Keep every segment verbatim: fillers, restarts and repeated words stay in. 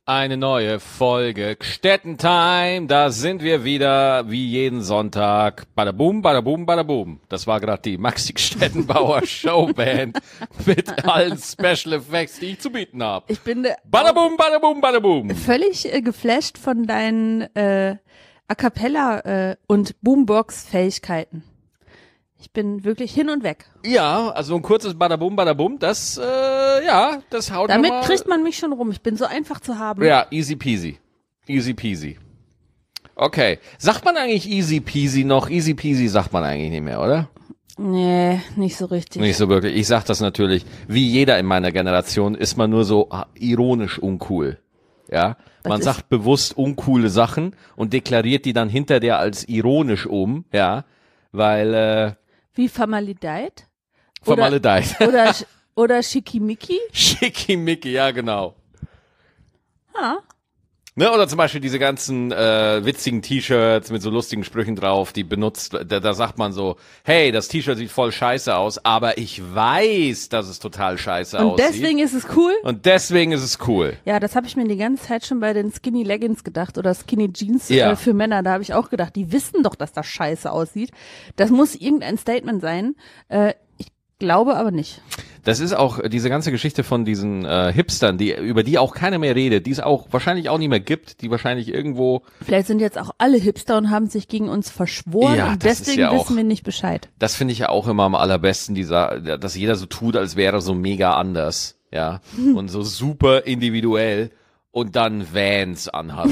Eine neue Folge Städtentime, da sind wir wieder, wie jeden Sonntag. Badaboom, badaboom, badaboom. Das war gerade die Maxi Stettenbauer Showband mit allen Special Effects, die ich zu bieten habe. Ich bin äh, Badaboom, badaboom, badaboom. völlig äh, geflasht von deinen äh, A Cappella äh, und Boombox-Fähigkeiten. Ich bin wirklich hin und weg. Ja, also ein kurzes Badaboom, badaboom, das, äh, ja, das haut Damit nochmal. kriegt man mich schon rum. Ich bin so einfach zu haben. Ja, easy peasy. Easy peasy. Okay. Sagt man eigentlich easy peasy noch? Easy peasy sagt man eigentlich nicht mehr, oder? Nee, nicht so richtig. Nicht so wirklich. Ich sag das natürlich, wie jeder in meiner Generation, ist man nur so ironisch uncool. Ja, Was man ist- sagt bewusst uncoole Sachen und deklariert die dann hinter der als ironisch um, ja, weil, äh, Wie Formalideit? Formalideit. Oder, oder Schickimicki? Schickimicki, ja, genau. Ah, Ne, oder zum Beispiel diese ganzen äh, witzigen T-Shirts mit so lustigen Sprüchen drauf, die benutzt, da, da sagt man so, hey, das T-Shirt sieht voll scheiße aus, aber ich weiß, dass es total scheiße und aussieht. deswegen ist es cool? Und deswegen ist es cool. Ja, das habe ich mir die ganze Zeit schon bei den Skinny Leggings gedacht oder Skinny Jeans Ja. äh, für Männer. Da habe ich auch gedacht, die wissen doch, dass das scheiße aussieht. Das muss irgendein Statement sein. Äh, ich glaube aber nicht. Das ist auch äh, diese ganze Geschichte von diesen äh, Hipstern, die über die auch keiner mehr redet, die es auch wahrscheinlich auch nicht mehr gibt, die wahrscheinlich irgendwo, Vielleicht sind jetzt auch alle Hipster und haben sich gegen uns verschworen Ja, und das ist deswegen ja auch- wissen wir nicht Bescheid. das finde ich ja auch immer am allerbesten, dieser, dass jeder so tut, als wäre er so mega anders, ja, und so super individuell und dann Vans anhat.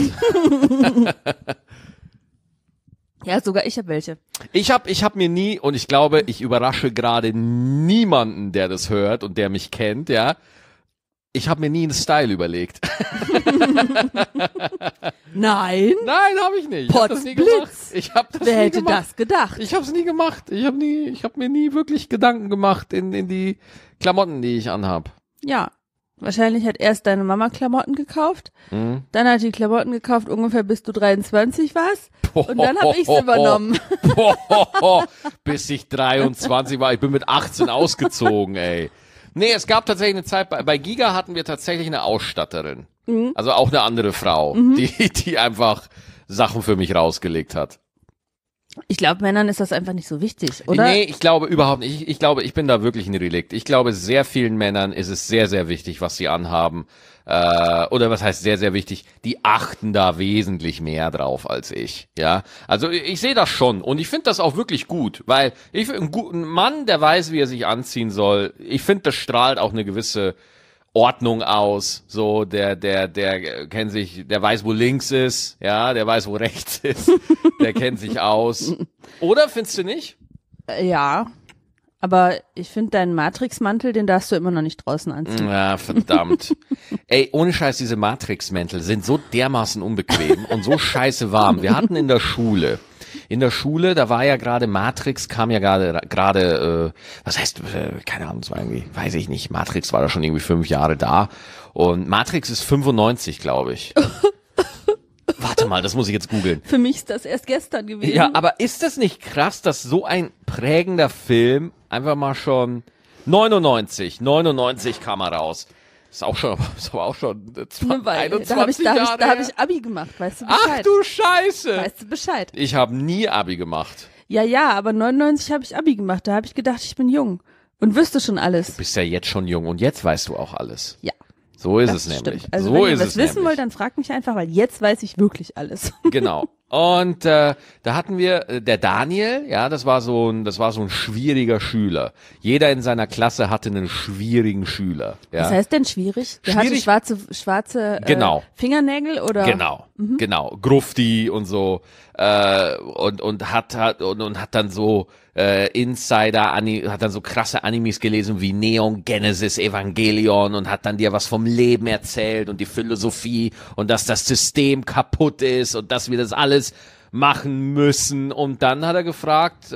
Ja, sogar ich habe welche. Ich hab, ich hab mir nie, und ich glaube, ich überrasche gerade niemanden, der das hört und der mich kennt, ja. Ich habe mir nie einen Style überlegt. Nein? Nein, habe ich nicht. Ich hab das nie Potzblitz. gemacht. Ich habe das Wer nie hätte gemacht. das gedacht? Ich habe es nie gemacht. Ich habe nie, ich habe mir nie wirklich Gedanken gemacht in in die Klamotten, die ich anhab. Ja. Wahrscheinlich hat erst deine Mama Klamotten gekauft, Mhm. dann hat die Klamotten gekauft, ungefähr bis du dreiundzwanzig warst und dann habe ich's übernommen. Bis ich dreiundzwanzig war. Ich bin mit achtzehn ausgezogen, ey. Nee, es gab tatsächlich eine Zeit, bei, bei Giga hatten wir tatsächlich eine Ausstatterin. Mhm. Also auch eine andere Frau, die, die einfach Sachen für mich rausgelegt hat. Ich glaube, Männern ist das einfach nicht so wichtig, oder? Nee, ich glaube überhaupt nicht. Ich, ich glaube, ich bin da wirklich ein Relikt. Ich glaube, sehr vielen Männern ist es sehr, sehr wichtig, was sie anhaben. Äh, oder was heißt sehr, sehr wichtig? Die achten da wesentlich mehr drauf als ich. Ja, also ich, ich sehe das schon und ich finde das auch wirklich gut, weil ich ein guten Mann, der weiß, wie er sich anziehen soll. Ich finde, das strahlt auch eine gewisse Ordnung aus, so der der der kennt sich, der weiß, wo links ist, ja, der weiß, wo rechts ist, der kennt sich aus. Oder findest du nicht? Äh, Ja, aber ich finde deinen Matrix-Mantel, den darfst du immer noch nicht draußen anziehen. Ja, verdammt. Ey, ohne Scheiß, diese Matrix-Mäntel sind so dermaßen unbequem und so scheiße warm. Wir hatten in der Schule, in der Schule, da war ja gerade Matrix, kam ja gerade, gerade, äh, was heißt, äh, keine Ahnung, es war irgendwie, weiß ich nicht, Matrix war da schon irgendwie fünf Jahre da und Matrix ist fünfundneunzig, glaube ich. Warte mal, das muss ich jetzt googeln. Für mich ist das erst gestern gewesen. Ja, aber ist das nicht krass, dass so ein prägender Film einfach mal schon neunundneunzig, neunundneunzig kam er raus. Ist auch schon, ist aber auch schon Nur weil, einundzwanzig da habe ich, da hab Jahre ich, da hab her. ich Abi gemacht, weißt du Bescheid? Ach du Scheiße! Weißt du Bescheid? Ich habe nie Abi gemacht. Ja, ja, aber neunundneunzig habe ich Abi gemacht, da habe ich gedacht, ich bin jung und wüsste schon alles. Bist ja jetzt schon jung und jetzt weißt du auch alles. Ja, So ist das es nämlich. stimmt. Also so wenn ihr ist was es wissen nämlich. wollt, dann fragt mich einfach, weil jetzt weiß ich wirklich alles. Genau. Und äh, da hatten wir äh, der Daniel, ja, das war so ein, das war so ein schwieriger Schüler. Jeder in seiner Klasse hatte einen schwierigen Schüler. Ja. Was heißt denn schwierig? Der hatte Schwierig- schwarze, schwarze äh, Genau. Fingernägel oder? Genau, Mhm. genau, Grufti und so äh, und und hat hat und, und hat dann so äh, Insider Ani, hat dann so krasse Animes gelesen wie Neon Genesis Evangelion und hat dann dir was vom Leben erzählt und die Philosophie und dass das System kaputt ist und dass wir das alles machen müssen und dann hat er gefragt,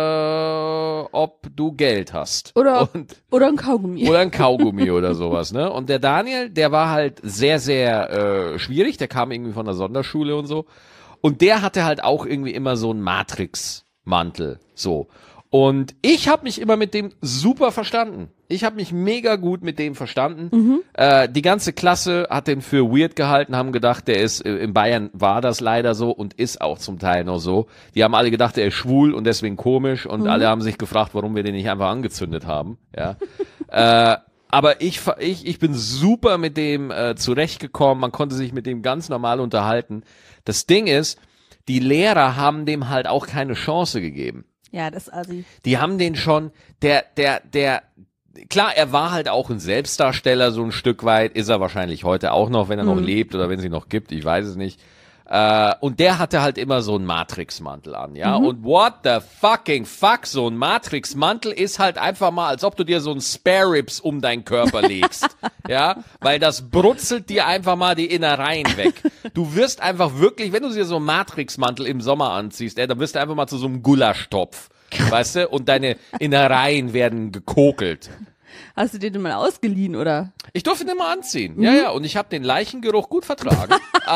äh, ob du Geld hast Oder, und oder ein Kaugummi. oder ein Kaugummi oder sowas, ne? Und der Daniel, der war halt sehr, sehr äh, schwierig. Der kam irgendwie von der Sonderschule und so. Und der hatte halt auch irgendwie immer so einen Matrix-Mantel, so. Und ich habe mich immer mit dem super verstanden. Ich habe mich mega gut mit dem verstanden. Mhm. Äh, die ganze Klasse hat den für weird gehalten, haben gedacht, der ist, äh, in Bayern war das leider so und ist auch zum Teil noch so. Die haben alle gedacht, er ist schwul und deswegen komisch und Mhm. alle haben sich gefragt, warum wir den nicht einfach angezündet haben. Ja. äh, aber ich, ich, ich bin super mit dem äh, zurechtgekommen. Man konnte sich mit dem ganz normal unterhalten. Das Ding ist, die Lehrer haben dem halt auch keine Chance gegeben. Ja, das Assi. Die haben den schon, der, der, der, klar, er war halt auch ein Selbstdarsteller, so ein Stück weit, ist er wahrscheinlich heute auch noch, wenn er noch Mhm. lebt oder wenn es ihn noch gibt, ich weiß es nicht. Äh, und der hatte halt immer so einen Matrixmantel an, ja. Mhm. Und what the fucking fuck, so ein Matrixmantel ist halt einfach mal, als ob du dir so ein Spare Ribs um deinen Körper legst, ja. Weil das brutzelt dir einfach mal die Innereien weg. Du wirst einfach wirklich, wenn du dir so einen Matrixmantel im Sommer anziehst, ey, dann wirst du einfach mal zu so einem Gulaschtopf, weißt du. Und deine Innereien werden gekokelt. Hast du den denn mal ausgeliehen, oder? Ich durfte den immer anziehen. Ja, ja, und ich habe den Leichengeruch gut vertragen.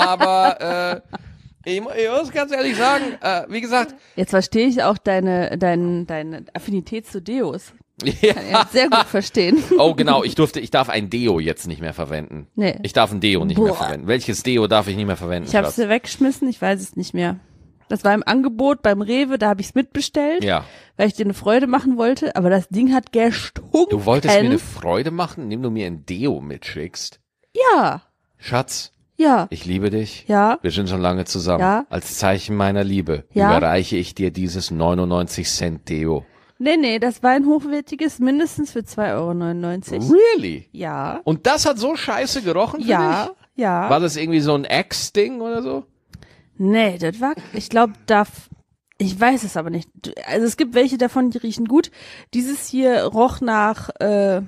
Aber äh, ich, ich muss ganz ehrlich sagen, äh, wie gesagt, Jetzt verstehe ich auch deine, deine, deine Affinität zu Deos. ja. Kann ich sehr gut verstehen. Oh genau, ich durfte, ich darf ein Deo jetzt nicht mehr verwenden. Nee. Ich darf ein Deo nicht mehr Boah. verwenden. Welches Deo darf ich nicht mehr verwenden? Ich habe Schatz? es weggeschmissen, ich weiß es nicht mehr. Das war im Angebot beim Rewe, da habe ich es mitbestellt, Ja. weil ich dir eine Freude machen wollte, aber das Ding hat gestunken. Du wolltest mir eine Freude machen, indem du mir ein Deo mitschickst. Ja, Schatz, ja, ich liebe dich. ja. Wir sind schon lange zusammen. Ja. Als Zeichen meiner Liebe Ja. überreiche ich dir dieses neunundneunzig Cent Deo. Nee, nee, das war ein hochwertiges, mindestens für zwei Euro neunundneunzig. Really? Ja, Und das hat so scheiße gerochen für dich? ja, ja. War das irgendwie so ein Ex-Ding oder so? Nee, das war, ich glaube, da, ich weiß es aber nicht. Also es gibt welche davon, die riechen gut. Dieses hier roch nach äh,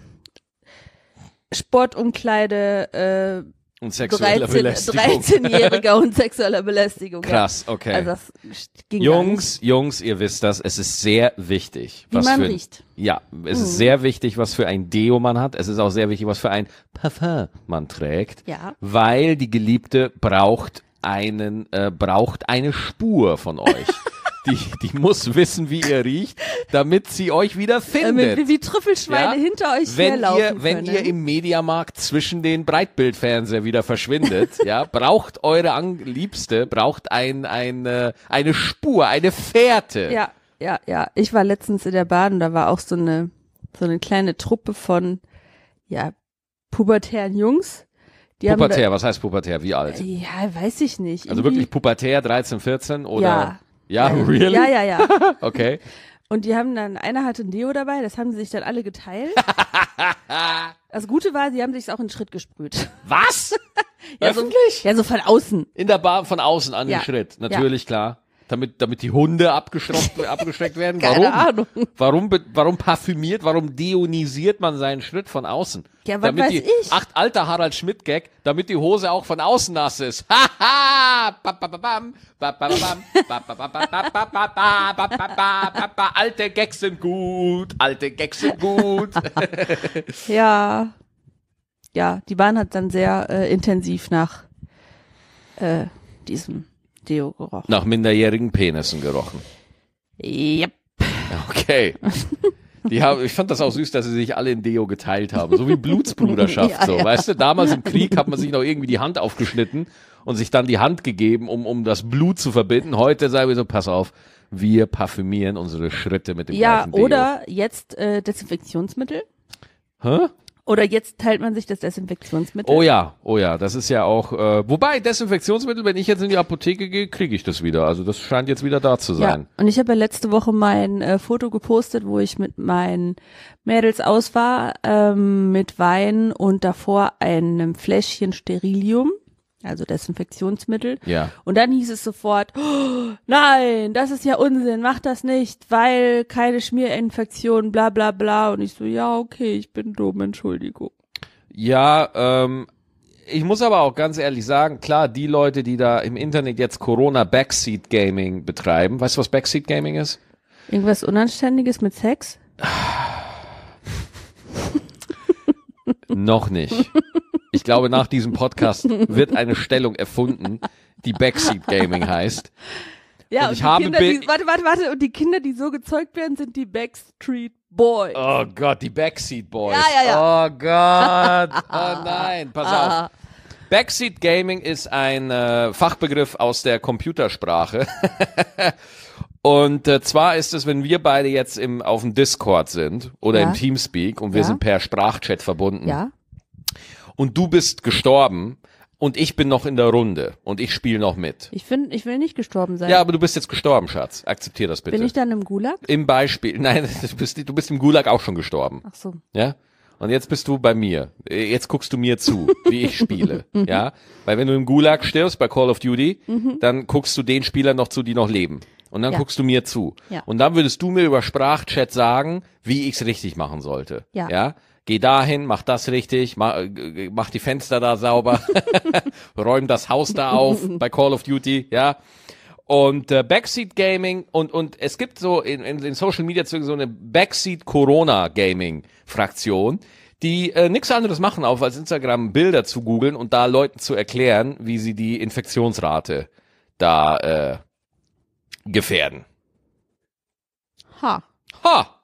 Sportumkleide, äh, Und sexuelle dreizehn, Belästigung. dreizehnjähriger und sexueller Belästigung. Krass, okay. Also das ging gar Jungs, Jungs, ihr wisst das, es ist sehr wichtig. Wie was man für ein, riecht. Ja, es Mhm. ist sehr wichtig, was für ein Deo man hat. Es ist auch sehr wichtig, was für ein Parfum man trägt. Ja. Weil die Geliebte braucht einen, äh, braucht eine Spur von euch. Die, die muss wissen, wie ihr riecht, damit sie euch wieder nicht. Äh, findet. mit, wie Trüffelschweine Ja? hinter euch wenn herlaufen ihr, wenn können. ihr im Mediamarkt zwischen den Breitbildfernseher wieder verschwindet, ja, braucht eure An Liebste, braucht ein, ein, äh, eine Spur, eine Fährte. Ja, ja, ja. Ich war letztens in der Bahn, da war auch so eine, so eine kleine Truppe von, ja, pubertären Jungs. Die Pubertär, was heißt pubertär? Wie Haben alt? da, ja, weiß ich nicht. Also Irgendwie- wirklich pubertär, dreizehn, vierzehn oder? Ja. Ja, really? Ja, ja, ja. Okay. Und die haben dann, einer hatte ein Deo dabei, das haben sie sich dann alle geteilt. Das Gute war, sie haben sich auch in den Schritt gesprüht. Was? Ja, so, Öffentlich? ja, so von außen. In der Bar von außen an Ja. den Schritt. Natürlich, klar. Damit, damit die Hunde abgeschreckt, abgeschreckt werden. Keine Warum? Ahnung. Warum, be- warum parfümiert, warum deionisiert man seinen Schritt von außen? Ja, was damit weiß die, ich? Ach, alter Harald Schmidt-Gag, damit die Hose auch von außen nass ist. Haha! Ba, ba, ba, bam, ba, ba, ba, bam, ba, ba, ba, ba, ba, ba, ba, ba, ba, ba, ba, ba, ba. Alte Gags sind gut, alte Gags sind gut. Ja. Ja, die Bahn hat dann sehr äh, intensiv nach äh, diesem Deo gerochen. Nach minderjährigen Penissen gerochen. Yep. Okay. Die haben, ich fand das auch süß, dass sie sich alle in Deo geteilt haben. So wie Blutsbruderschaft, Ja, so. ja. Weißt du, damals im Krieg hat man sich noch irgendwie die Hand aufgeschnitten und sich dann die Hand gegeben, um, um das Blut zu verbinden. Heute sagen wir so, pass auf, wir parfümieren unsere Schritte mit dem Ja, gleichen Deo. oder jetzt äh, Desinfektionsmittel. Hä? Oder jetzt teilt man sich das Desinfektionsmittel. Oh ja, oh ja, das ist ja auch, äh, wobei Desinfektionsmittel, wenn ich jetzt in die Apotheke gehe, kriege ich das wieder. Also das scheint jetzt wieder da zu sein. Ja, und ich habe ja letzte Woche mein äh, Foto gepostet, wo ich mit meinen Mädels aus war, ähm, mit Wein und davor einem Fläschchen Sterilium, also Desinfektionsmittel. Ja. Und dann hieß es sofort, oh, nein, das ist ja Unsinn, mach das nicht, weil keine Schmierinfektion, bla bla bla. Und ich so, ja, okay, ich bin dumm, Entschuldigung. Ja, ähm, ich muss aber auch ganz ehrlich sagen, klar, die Leute, die da im Internet jetzt Corona Backseat Gaming betreiben, weißt du, was Backseat Gaming ist? Irgendwas Unanständiges mit Sex? Noch nicht. Ich glaube, nach diesem Podcast wird eine Stellung erfunden, die Backseat Gaming heißt. Ja, und und ich die habe Kinder, Bi- die, warte, warte, warte, und die Kinder, die so gezeugt werden, sind die Backstreet Boys. Oh Gott, die Backseat Boys. Ja, ja, ja. Oh Gott. Oh nein, pass Ah. auf. Backseat Gaming ist ein äh, Fachbegriff aus der Computersprache. Und äh, zwar ist es, wenn wir beide jetzt im, auf dem Discord sind oder Ja. im Teamspeak und wir Ja. sind per Sprachchat verbunden Ja, und du bist gestorben und ich bin noch in der Runde und ich spiele noch mit. ich finde, ich will nicht gestorben sein. Ja, aber du bist jetzt gestorben, Schatz. Akzeptier das bitte. Bin ich dann im Gulag? Im Beispiel, nein, du bist, du bist im Gulag auch schon gestorben. Ach so. Ja? Und jetzt bist du bei mir. Jetzt guckst du mir zu, wie ich spiele. Ja? Weil wenn du im Gulag stirbst bei Call of Duty, dann guckst du den Spielern noch zu, die noch leben. Und dann Ja. guckst du mir zu. Ja. Und dann würdest du mir über Sprachchat sagen, wie ich's richtig machen sollte. Ja. Ja? Geh dahin, mach das richtig, mach, äh, mach die Fenster da sauber, räum das Haus da auf bei Call of Duty, ja. Und äh, Backseat Gaming und und es gibt so in, in den Social Media so eine Backseat Corona Gaming Fraktion, die äh, nichts anderes machen, auf als Instagram Bilder zu googeln und da Leuten zu erklären, wie sie die Infektionsrate da äh, gefährden. Ha. Ha!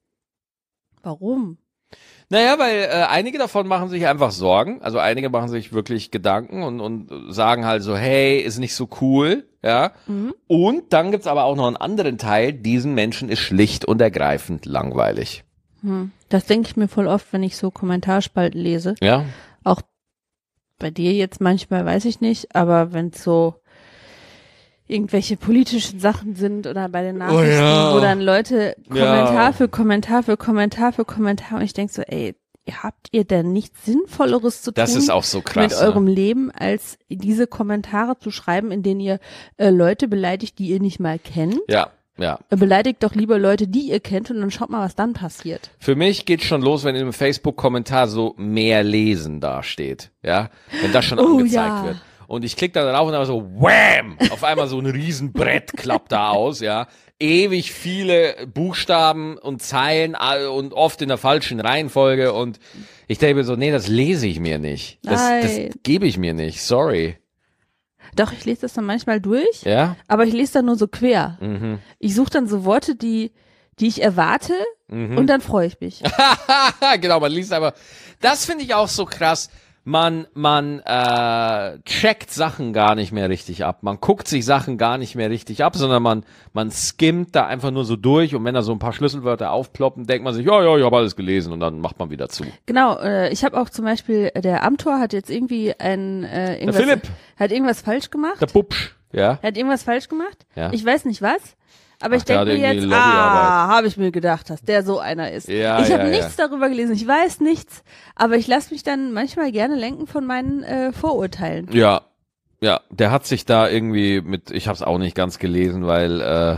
Warum? Naja, weil äh, einige davon machen sich einfach Sorgen, also einige machen sich wirklich Gedanken und, und sagen halt so, hey, ist nicht so cool, ja. Mhm. Und dann gibt's aber auch noch einen anderen Teil, diesen Menschen ist schlicht und ergreifend langweilig. Hm. Das denke ich mir voll oft, wenn ich so Kommentarspalten lese. Ja, Auch bei dir jetzt manchmal, weiß ich nicht, aber wenn es so irgendwelche politischen Sachen sind oder bei den Nachrichten, ja. wo dann Leute Ja. Kommentar für Kommentar für Kommentar für Kommentar und ich denke so, ey, habt ihr denn nichts Sinnvolleres zu das tun ist auch so krass. mit eurem Leben, als diese Kommentare zu schreiben, in denen ihr äh, Leute beleidigt, die ihr nicht mal kennt? Ne? Ja, ja. Äh, Beleidigt doch lieber Leute, die ihr kennt und dann schaut mal, was dann passiert. Für mich geht's schon los, wenn im Facebook-Kommentar so mehr lesen dasteht, ja, wenn das schon Oh, angezeigt ja. wird. Und ich klicke da drauf und dann so, wham! Auf einmal so ein Riesenbrett klappt da aus, ja. Ewig viele Buchstaben und Zeilen äh, und oft in der falschen Reihenfolge und ich denke mir so, nee, das lese ich mir nicht. Das, das Nein. gebe ich mir nicht, sorry. Doch, ich lese das dann manchmal durch, Ja? aber ich lese dann nur so quer. Mhm. Ich suche dann so Worte, die, die ich erwarte Mhm. und dann freue ich mich. Genau, man liest aber, das finde ich auch so krass. Man, man äh, checkt Sachen gar nicht mehr richtig ab. Man guckt sich Sachen gar nicht mehr richtig ab, sondern man, man skimmt da einfach nur so durch und wenn da so ein paar Schlüsselwörter aufploppen, denkt man sich, ja, ja, ich habe alles gelesen und dann macht man wieder zu. Genau, äh, ich habe auch zum Beispiel, äh, der Amtor hat jetzt irgendwie ein, äh, irgendwas, Philipp. hat irgendwas falsch gemacht. Der Pupsch, ja. Er hat irgendwas falsch gemacht. Ja. Ich weiß nicht was. Aber Ach, ich der denke hat mir irgendwie jetzt, Lobbyarbeit. ah, habe ich mir gedacht, dass der so einer ist. Ja, ich habe ja, nichts darüber gelesen, ich weiß nichts, aber ich lasse mich dann manchmal gerne lenken von meinen äh, Vorurteilen. Ja, ja, der hat sich da irgendwie mit, ich habe es auch nicht ganz gelesen, weil äh,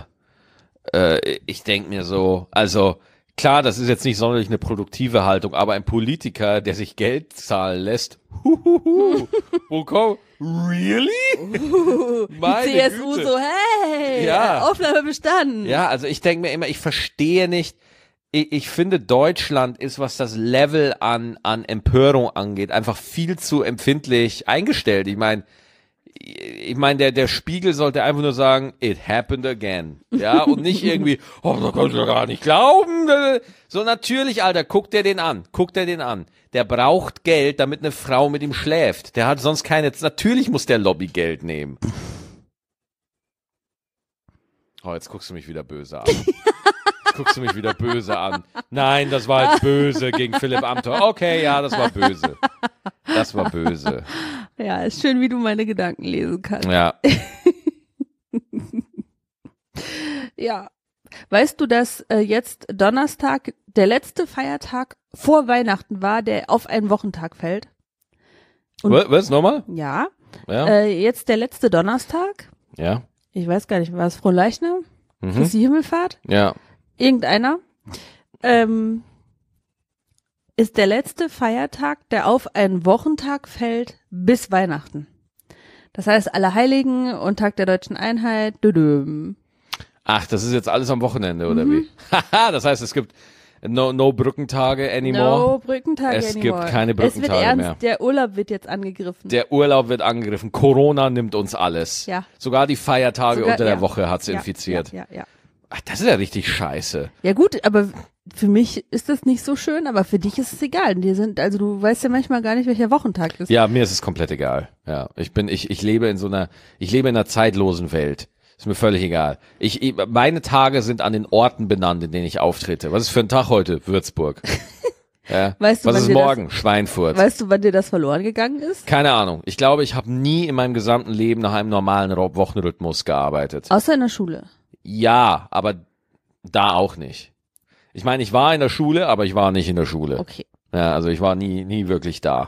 äh, ich denk mir so, also klar, das ist jetzt nicht sonderlich eine produktive Haltung, aber ein Politiker, der sich Geld zahlen lässt, huhuhu, wo komm, really? Meine Die C S U Güte. so, hey, Ja. Aufnahme bestanden. Ja, also ich denke mir immer, ich verstehe nicht, ich, ich finde Deutschland ist, was das Level an, an Empörung angeht, einfach viel zu empfindlich eingestellt. Ich meine, ich meine, der, der Spiegel sollte einfach nur sagen, it happened again. Ja, und nicht irgendwie, oh, da kannst du gar nicht glauben. So natürlich, Alter, guck dir den an, guck dir den an. Der braucht Geld, damit eine Frau mit ihm schläft. Der hat sonst keine, natürlich muss der Lobby Geld nehmen. Oh, jetzt guckst du mich wieder böse an. Jetzt guckst du mich wieder böse an. Nein, das war jetzt böse gegen Philipp Amthor. Okay, ja, das war böse. Das war böse. Ja, ist schön, wie du meine Gedanken lesen kannst. Ja. Ja. Weißt du, dass äh, jetzt Donnerstag der letzte Feiertag vor Weihnachten war, der auf einen Wochentag fällt? Und- Was, was nochmal? Ja. Ja. Äh, jetzt der letzte Donnerstag. Ja. Ich weiß gar nicht, war es Frohleichnam? Mhm. Christi Himmelfahrt? Ja. Irgendeiner. Ähm, ist der letzte Feiertag, der auf einen Wochentag fällt, bis Weihnachten. Das heißt, Allerheiligen und Tag der Deutschen Einheit. Düdüm. Ach, das ist jetzt alles am Wochenende, oder Mhm. wie? Haha, das heißt, es gibt No, no Brückentage anymore. No Brückentage es anymore. gibt keine Brückentage es wird ernst, mehr. Der Urlaub wird jetzt angegriffen. Der Urlaub wird angegriffen. Corona nimmt uns alles. Ja. Sogar die Feiertage Sogar, unter der ja. Woche hat's ja, infiziert. Ja, ja, ja. Ach, das ist ja richtig scheiße. Ja gut, aber für mich ist das nicht so schön, aber für dich ist es egal. Die sind, also du weißt ja manchmal gar nicht, welcher Wochentag ist. Ja, mir ist es komplett egal. Ja, ich bin, ich, ich lebe in so einer, ich lebe in einer zeitlosen Welt. Ist mir völlig egal. Ich, ich, meine Tage sind an den Orten benannt, in denen ich auftrete. Was ist für ein Tag heute? Würzburg. Ja. Weißt du, Was wann ist dir morgen? Schweinfurt. Weißt du, wann dir das verloren gegangen ist? Keine Ahnung. Ich glaube, ich habe nie in meinem gesamten Leben nach einem normalen Ro- Wochenrhythmus gearbeitet. Außer in der Schule. Ja, aber da auch nicht. Ich meine, ich war in der Schule, aber ich war nicht in der Schule. Okay. Ja, also ich war nie, nie wirklich da.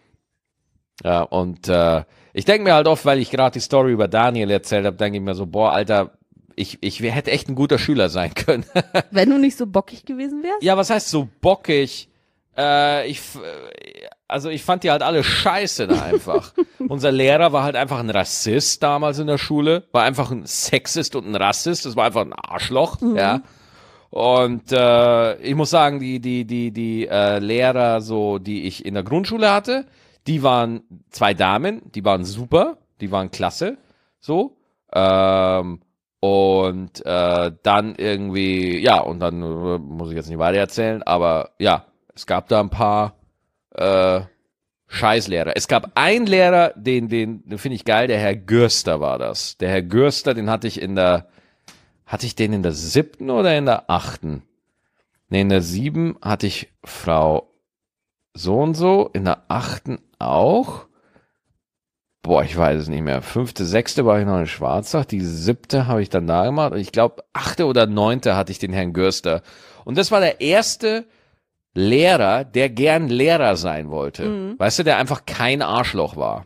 Ja, und äh, ich denke mir halt oft, weil ich gerade die Story über Daniel erzählt habe, denke ich mir so, boah, Alter, ich, ich wär, hätte echt ein guter Schüler sein können. Wenn du nicht so bockig gewesen wärst? Ja, was heißt so bockig? Äh, ich, also ich fand die halt alle scheiße da einfach. Unser Lehrer war halt einfach ein Rassist damals in der Schule, war einfach ein Sexist und ein Rassist, das war einfach ein Arschloch, mhm. ja. Und äh, ich muss sagen, die die die die äh, Lehrer, so die ich in der Grundschule hatte, die waren zwei Damen, die waren super, die waren klasse, so. Ähm, und äh, dann irgendwie, ja, und dann äh, muss ich jetzt nicht weiter erzählen, aber ja, es gab da ein paar äh, Scheißlehrer. Es gab einen Lehrer, den den, den finde ich geil, der Herr Gürster war das. Der Herr Gürster, den hatte ich in der Hatte ich den in der siebten oder in der achten? Ne, in der sieben hatte ich Frau so und so, in der achten auch. Boah, ich weiß es nicht mehr. Fünfte, sechste war ich noch in Schwarzach, die siebte habe ich dann da gemacht. Und ich glaube, achte oder neunte hatte ich den Herrn Gürster. Und das war der erste Lehrer, der gern Lehrer sein wollte. Mhm. Weißt du, der einfach kein Arschloch war.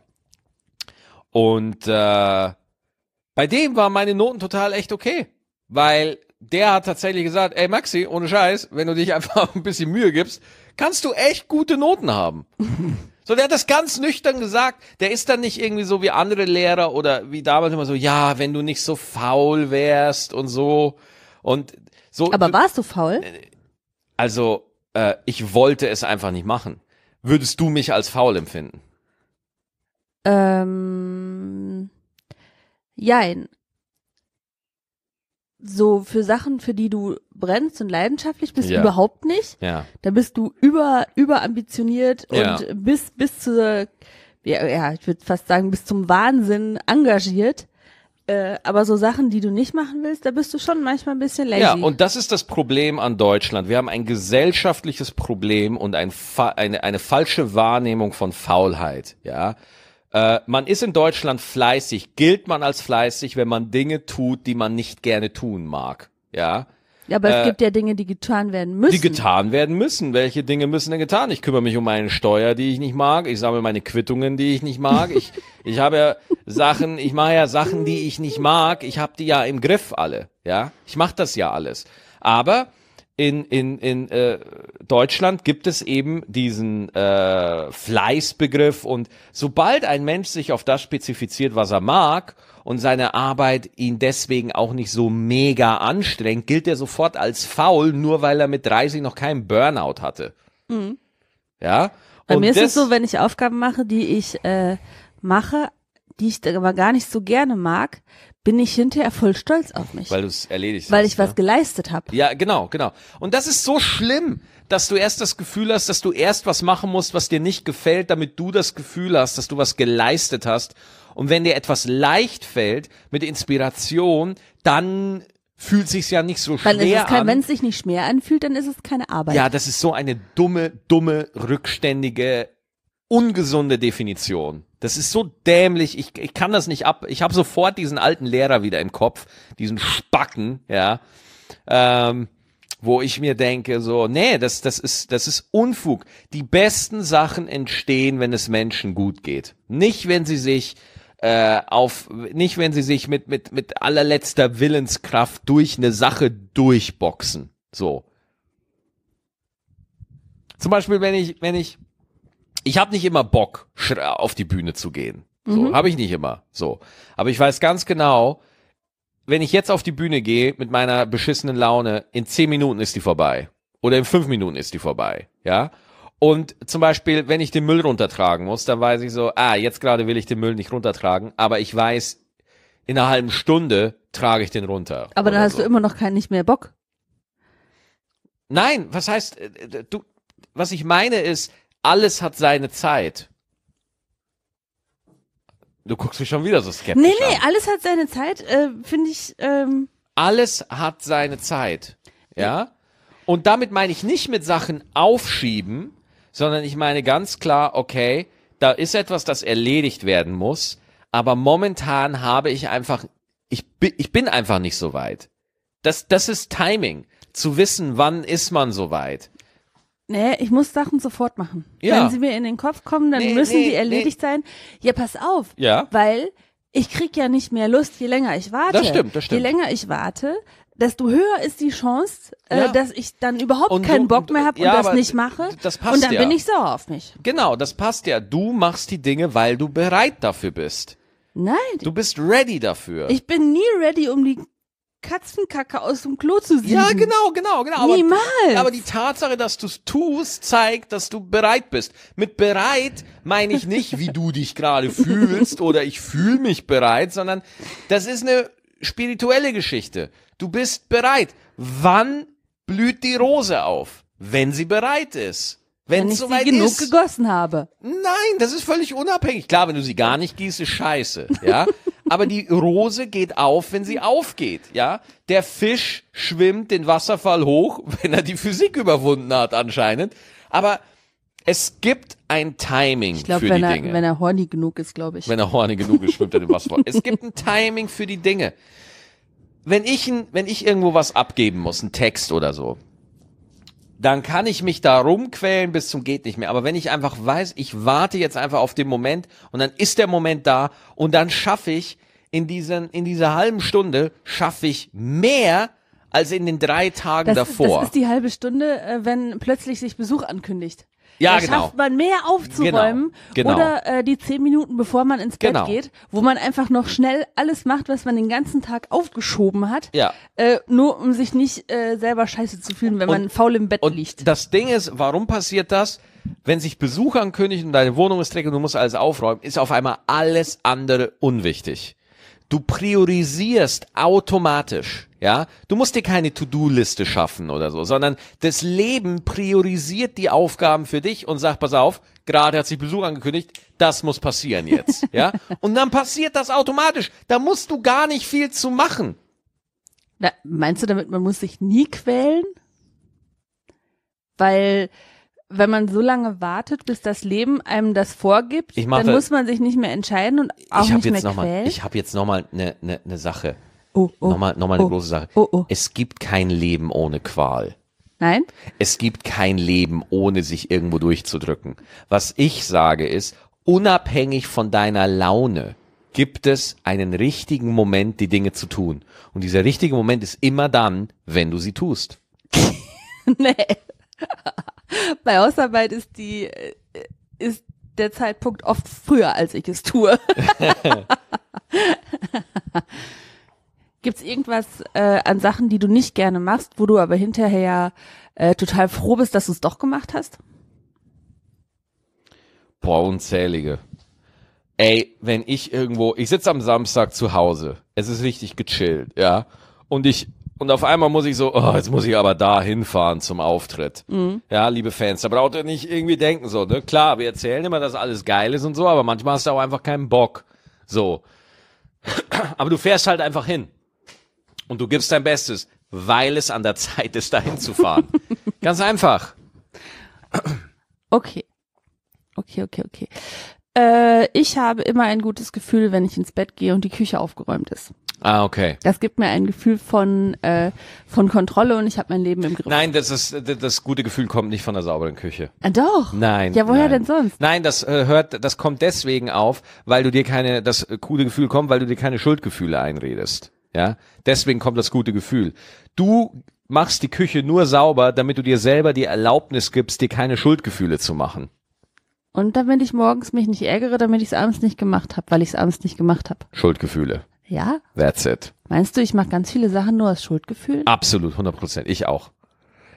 Und äh, bei dem waren meine Noten total echt okay. Weil der hat tatsächlich gesagt, ey Maxi, ohne Scheiß, wenn du dich einfach ein bisschen Mühe gibst, kannst du echt gute Noten haben. So, der hat das ganz nüchtern gesagt. Der ist dann nicht irgendwie so wie andere Lehrer oder wie damals immer so, ja, wenn du nicht so faul wärst und so. Und so. Aber du, warst du faul? Also, äh, ich wollte es einfach nicht machen. Würdest du mich als faul empfinden? Ähm, jein. So für Sachen, für die du brennst und leidenschaftlich bist, ja. überhaupt nicht. Ja. Da bist du über überambitioniert und ja. bis bis zur, ja, ja ich würde fast sagen, bis zum Wahnsinn engagiert. Äh, aber so Sachen, die du nicht machen willst, da bist du schon manchmal ein bisschen lazy. Ja, und das ist das Problem an Deutschland. Wir haben ein gesellschaftliches Problem und ein Fa- eine, eine falsche Wahrnehmung von Faulheit, ja. Äh, man ist in Deutschland fleißig, gilt man als fleißig, wenn man Dinge tut, die man nicht gerne tun mag, ja. Ja, aber äh, es gibt ja Dinge, die getan werden müssen. Die getan werden müssen. Welche Dinge müssen denn getan? Ich kümmere mich um meine Steuer, die ich nicht mag. Ich sammle meine Quittungen, die ich nicht mag. Ich, ich habe ja Sachen, ich mache ja Sachen, die ich nicht mag. Ich habe die ja im Griff alle, ja. Ich mache das ja alles. Aber in in in äh, Deutschland gibt es eben diesen äh, Fleißbegriff und sobald ein Mensch sich auf das spezifiziert, was er mag und seine Arbeit ihn deswegen auch nicht so mega anstrengt, gilt er sofort als faul, nur weil er mit dreißig noch keinen Burnout hatte. Mhm. Ja. Bei und mir ist das, es so, wenn ich Aufgaben mache, die ich äh, mache, die ich aber gar nicht so gerne mag, bin ich hinterher voll stolz auf mich. Weil du es erledigt Weil hast. ich was ne? geleistet habe. Ja, genau, genau. Und das ist so schlimm, dass du erst das Gefühl hast, dass du erst was machen musst, was dir nicht gefällt, damit du das Gefühl hast, dass du was geleistet hast. Und wenn dir etwas leicht fällt, mit Inspiration, dann fühlt sich's ja nicht so Dann schwer ist es kein, an. wenn es sich nicht schwer anfühlt, dann ist es keine Arbeit. Ja, das ist so eine dumme, dumme, rückständige, ungesunde Definition. Das ist so dämlich, ich, ich kann das nicht ab, ich habe sofort diesen alten Lehrer wieder im Kopf, diesen Spacken, ja, ähm, wo ich mir denke, so, nee, das, das ist, das ist Unfug. Die besten Sachen entstehen, wenn es Menschen gut geht. Nicht, wenn sie sich äh, auf, nicht, wenn sie sich mit, mit, mit allerletzter Willenskraft durch eine Sache durchboxen. So. Zum Beispiel, wenn ich, wenn ich, ich habe nicht immer Bock, auf die Bühne zu gehen. So, mhm. habe ich nicht immer. So. Aber ich weiß ganz genau, wenn ich jetzt auf die Bühne gehe mit meiner beschissenen Laune, in zehn Minuten ist die vorbei. Oder in fünf Minuten ist die vorbei, ja. Und zum Beispiel, wenn ich den Müll runtertragen muss, dann weiß ich so, ah, jetzt gerade will ich den Müll nicht runtertragen, aber ich weiß, in einer halben Stunde trage ich den runter. Aber dann hast so. du immer noch keinen nicht mehr Bock. Nein, was heißt, du, was ich meine ist, alles hat seine Zeit. Du guckst mich schon wieder so skeptisch Nee, nee, an. alles hat seine Zeit, äh, finde ich, ähm, Alles hat seine Zeit, ja? Und damit meine ich nicht mit Sachen aufschieben, sondern ich meine ganz klar, okay, da ist etwas, das erledigt werden muss, aber momentan habe ich einfach, ich bin, ich bin einfach nicht so weit. Das, das ist Timing, zu wissen, wann ist man so weit. nee, ich muss Sachen sofort machen. Ja. Wenn sie mir in den Kopf kommen, dann Nee, müssen nee, die erledigt sein. Ja, pass auf. Ja. Weil ich krieg ja nicht mehr Lust, je länger ich warte. Das stimmt, das stimmt. Je länger ich warte, desto höher ist die Chance, Ja. äh, dass ich dann überhaupt Und keinen du- Bock mehr habe ja, und das aber nicht mache. das passt und dann ja. bin ich sauer auf mich. Genau, das passt ja. Du machst die Dinge, weil du bereit dafür bist. Nein, Du bist ready dafür. ich bin nie ready, um die Katzenkacke aus dem Klo zu sieben. Ja, genau, genau, genau. Aber, Niemals. aber die Tatsache, dass du es tust, zeigt, dass du bereit bist. Mit bereit meine ich nicht, wie du dich gerade fühlst oder ich fühle mich bereit, sondern das ist eine spirituelle Geschichte. Du bist bereit. Wann blüht die Rose auf? Wenn sie bereit ist. Wenn Wenn es ich soweit sie genug ist. gegossen habe. Nein, das ist völlig unabhängig. Klar, wenn du sie gar nicht gießt, ist scheiße, ja. Aber die Rose geht auf, wenn sie aufgeht, ja. Der Fisch schwimmt den Wasserfall hoch, wenn er die Physik überwunden hat anscheinend. Aber es gibt ein Timing Ich glaube, für wenn die er, Dinge. wenn er horny genug ist, glaube ich. Wenn er horny genug ist, schwimmt er den Wasserfall. Es gibt ein Timing für die Dinge. Wenn ich, ein, wenn ich irgendwo was abgeben muss, einen Text oder so, dann kann ich mich da rumquälen bis zum geht nicht mehr. Aber wenn ich einfach weiß, ich warte jetzt einfach auf den Moment und dann ist der Moment da und dann schaffe ich in diesen, in dieser halben Stunde schaffe ich mehr als in den drei Tagen das, davor. das ist die halbe Stunde, äh, wenn plötzlich sich Besuch ankündigt. Ja, da genau. schafft man mehr aufzuräumen Genau, genau. oder äh, die zehn Minuten bevor man ins Bett Genau. geht, wo man einfach noch schnell alles macht, was man den ganzen Tag aufgeschoben hat, Ja. äh, nur um sich nicht äh, selber scheiße zu fühlen, wenn man faul im Bett Und liegt. das Ding ist, warum passiert das? Wenn sich Besuch ankündigt und deine Wohnung ist dreckig und du musst alles aufräumen, ist auf einmal alles andere unwichtig. Du priorisierst automatisch, ja. Du musst dir keine To-Do-Liste schaffen oder so, sondern das Leben priorisiert die Aufgaben für dich und sagt, pass auf, gerade hat sich Besuch angekündigt, das muss passieren jetzt, ja. Und dann passiert das automatisch. Da musst du gar nicht viel zu machen. Na, meinst du damit, man muss sich nie quälen? Weil wenn man so lange wartet, bis das Leben einem das vorgibt, Ich mache- dann muss man sich nicht mehr entscheiden und auch ich habe nicht mehr jetzt noch mal, quälen. ich habe jetzt noch mal eine ne, ne Sache. oh, oh, Nochmal, nochmal eine oh, große Sache. Oh, oh. Es gibt kein Leben ohne Qual. Nein? Es gibt kein Leben ohne sich irgendwo durchzudrücken. Was ich sage ist, unabhängig von deiner Laune gibt es einen richtigen Moment, die Dinge zu tun. Und dieser richtige Moment ist immer dann, wenn du sie tust. Nee. Bei Hausarbeit ist die, äh, ist der Zeitpunkt oft früher, als ich es tue. Gibt's irgendwas äh, an Sachen, die du nicht gerne machst, wo du aber hinterher äh, total froh bist, dass du es doch gemacht hast? Boah, unzählige. Ey, wenn ich irgendwo, ich sitze am Samstag zu Hause, es ist richtig gechillt, ja, und ich, und auf einmal muss ich so, oh, jetzt muss ich aber da hinfahren zum Auftritt. Mhm. Ja, liebe Fans, da braucht ihr nicht irgendwie denken so, ne, klar, wir erzählen immer, dass alles geil ist und so, aber manchmal hast du auch einfach keinen Bock, so. Aber du fährst halt einfach hin. Und du gibst dein Bestes, weil es an der Zeit ist, dahin zu fahren. Ganz einfach. Okay. Okay, okay, okay. Äh, ich habe immer ein gutes Gefühl, wenn ich ins Bett gehe und die Küche aufgeräumt ist. Ah, okay. Das gibt mir ein Gefühl von äh, von Kontrolle und ich habe mein Leben im Griff. Nein, das ist das gute Gefühl kommt nicht von der sauberen Küche. Ah, doch. Nein. Ja, woher nein. denn sonst? Nein, das äh, hört, das kommt deswegen auf, weil du dir keine, das äh, gute Gefühl kommt, weil du dir keine Schuldgefühle einredest. Ja, deswegen kommt das gute Gefühl. Du machst die Küche nur sauber, damit du dir selber die Erlaubnis gibst, dir keine Schuldgefühle zu machen. Und damit ich morgens mich nicht ärgere, damit ich es abends nicht gemacht habe, weil ich es abends nicht gemacht habe. Schuldgefühle. Ja? That's it. Meinst du, ich mache ganz viele Sachen nur aus Schuldgefühlen? Absolut, hundert Prozent. Ich auch.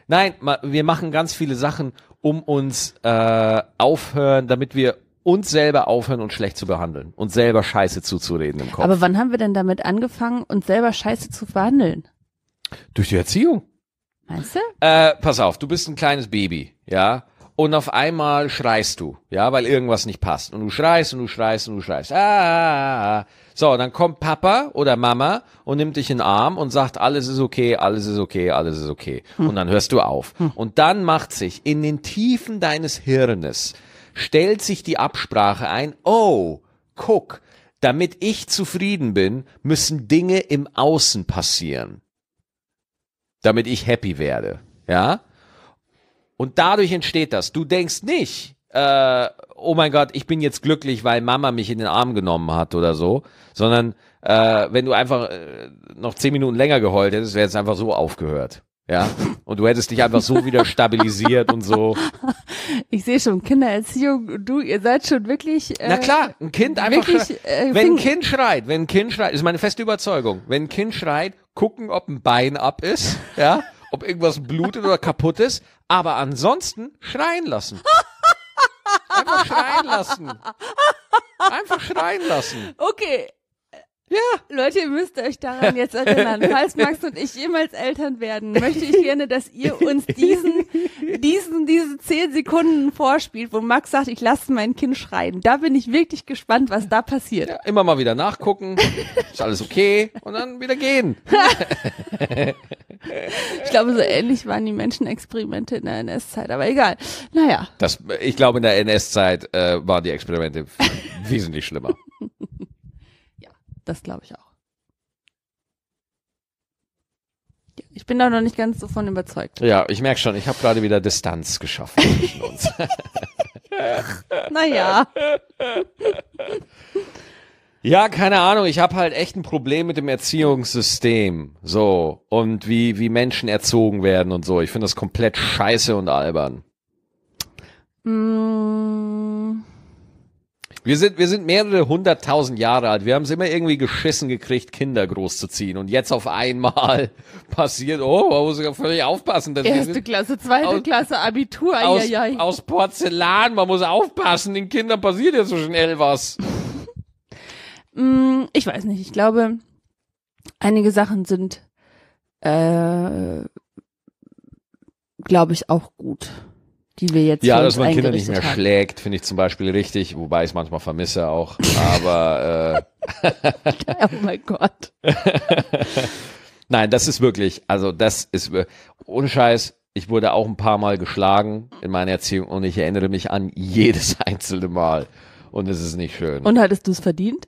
Nein, ma, wir machen ganz viele Sachen, um uns äh, aufhören, damit wir uns selber aufhören, uns schlecht zu behandeln. Uns selber Scheiße zuzureden im Kopf. Aber wann haben wir denn damit angefangen, uns selber Scheiße zu behandeln? Durch die Erziehung. Meinst du? Äh, pass auf, du bist ein kleines Baby, ja? Und auf einmal schreist du, ja, weil irgendwas nicht passt. Und du schreist und du schreist und du schreist. Ah, ah, ah. So, dann kommt Papa oder Mama und nimmt dich in den Arm und sagt, alles ist okay, alles ist okay, alles ist okay. Hm. Und dann hörst du auf. Hm. Und dann macht sich in den Tiefen deines Hirnes, stellt sich die Absprache ein, oh, guck, damit ich zufrieden bin, müssen Dinge im Außen passieren. Damit ich happy werde, ja? Und dadurch entsteht das. Du denkst nicht, äh, oh mein Gott, ich bin jetzt glücklich, weil Mama mich in den Arm genommen hat oder so, sondern äh, wenn du einfach äh, noch zehn Minuten länger geheult hättest, wäre es einfach so aufgehört. Ja, und du hättest dich einfach so wieder stabilisiert und so. Ich sehe schon, Kindererziehung, du, ihr seid schon wirklich. Äh, Na klar, ein Kind einfach wirklich, schreit. Äh, wenn ein Kind schreit, wenn ein Kind schreit, ist meine feste Überzeugung, wenn ein Kind schreit, gucken, ob ein Bein ab ist, ja, ob irgendwas blutet oder kaputt ist, aber ansonsten schreien lassen. Einfach schreien lassen. Einfach schreien lassen. Okay. Ja. Leute, ihr müsst euch daran jetzt erinnern. Falls Max und ich jemals Eltern werden, möchte ich gerne, dass ihr uns diesen, diesen, diese zehn Sekunden vorspielt, wo Max sagt, ich lasse mein Kind schreien. Da bin ich wirklich gespannt, was da passiert. Ja, immer mal wieder nachgucken. Ist alles okay? Und dann wieder gehen. Ich glaube, so ähnlich waren die Menschenexperimente in der N S-Zeit, aber egal. Naja. Das, ich glaube, in der N S-Zeit äh, waren die Experimente wesentlich schlimmer. Das glaube ich auch. Ich bin da noch nicht ganz so von überzeugt. Ja, ich merke schon, ich habe gerade wieder Distanz geschaffen zwischen uns. Naja. Ja, keine Ahnung, ich habe halt echt ein Problem mit dem Erziehungssystem. So, und wie, wie Menschen erzogen werden und so. Ich finde das komplett scheiße und albern. Mm. Wir sind, wir sind mehrere hunderttausend Jahre alt. Wir haben es immer irgendwie geschissen gekriegt, Kinder großzuziehen. Und jetzt auf einmal passiert, oh, man muss ja völlig aufpassen. Dass Erste Klasse, zweite aus, Klasse, Abitur, aus, ai, ai. aus Porzellan, man muss aufpassen. Den Kindern passiert ja so schnell was. mm, ich weiß nicht, ich glaube, einige Sachen sind, äh, glaube ich, auch gut. Die wir jetzt Ja, für dass uns man Kinder nicht mehr eingerichtet haben. schlägt, finde ich zum Beispiel richtig, wobei ich es manchmal vermisse auch. Aber äh, Oh mein Gott. nein, das ist wirklich, also das ist ohne Scheiß. Ich wurde auch ein paar Mal geschlagen in meiner Erziehung und ich erinnere mich an jedes einzelne Mal und es ist nicht schön. Und hattest du es verdient?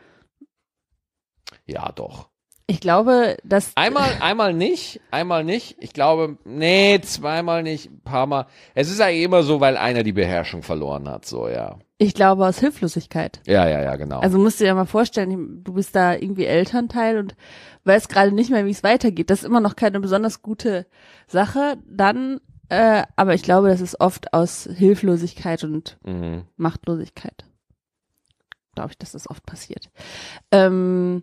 Ja, doch. Ich glaube, dass Einmal, einmal nicht, einmal nicht. Ich glaube, nee, zweimal nicht, ein paar Mal. Es ist eigentlich immer so, weil einer die Beherrschung verloren hat, so, ja. ich glaube aus Hilflosigkeit. Ja, ja, ja, genau. Also musst du dir mal vorstellen, du bist da irgendwie Elternteil und weißt gerade nicht mehr, wie es weitergeht. Das ist immer noch keine besonders gute Sache. Dann, äh, aber ich glaube, das ist oft aus Hilflosigkeit und mhm. Machtlosigkeit. Glaube ich, dass das oft passiert. Ähm,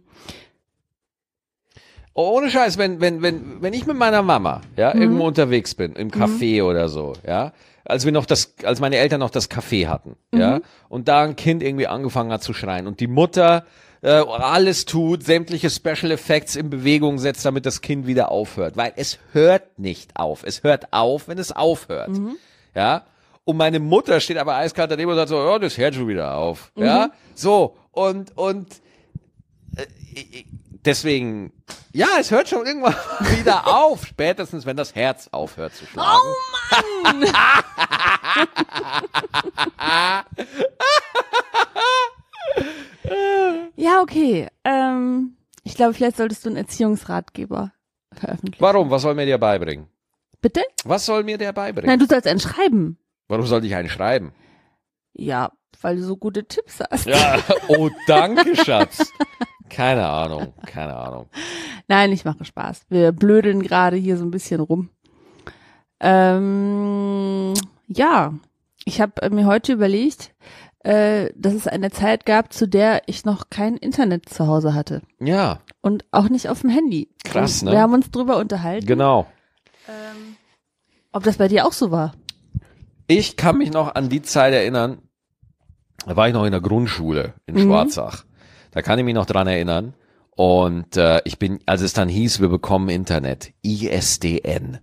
Ohne Scheiß, wenn, wenn, wenn, wenn ich mit meiner Mama, ja, Mhm. irgendwo unterwegs bin, im Café oder so, ja, als wir noch das, als meine Eltern noch das Café hatten, ja, und da ein Kind irgendwie angefangen hat zu schreien und die Mutter äh, alles tut, sämtliche Special Effects in Bewegung setzt, damit das Kind wieder aufhört, weil es hört nicht auf. Es hört auf, wenn es aufhört, ja. Und meine Mutter steht aber eiskalt daneben und sagt so, oh, das hört schon wieder auf, ja, so, und, und, äh, ich, deswegen, ja, es hört schon irgendwann wieder auf. Spätestens, wenn das Herz aufhört zu schlagen. oh Mann! Ja, okay. Ähm, ich glaube, vielleicht solltest du einen Erziehungsratgeber veröffentlichen. Warum? Was soll mir der beibringen? Bitte? Was soll mir der beibringen? Nein, du sollst einen schreiben. Warum sollte ich einen schreiben? Ja, weil du so gute Tipps hast. Ja, oh, danke, Schatz. Keine Ahnung, keine Ahnung. Nein, ich mache Spaß. Wir blödeln gerade hier so ein bisschen rum. Ähm, ja, ich habe mir heute überlegt, äh, dass es eine Zeit gab, zu der ich noch kein Internet zu Hause hatte. Ja, Und auch nicht auf dem Handy. Krass, Und ne? Wir haben uns drüber unterhalten. genau. Ähm, Ob das bei dir auch so war? Ich kann mich noch an die Zeit erinnern, da war ich noch in der Grundschule in Mhm. Schwarzach. Da kann ich mich noch dran erinnern. Und äh, ich bin, als es dann hieß, wir bekommen Internet, I S D N.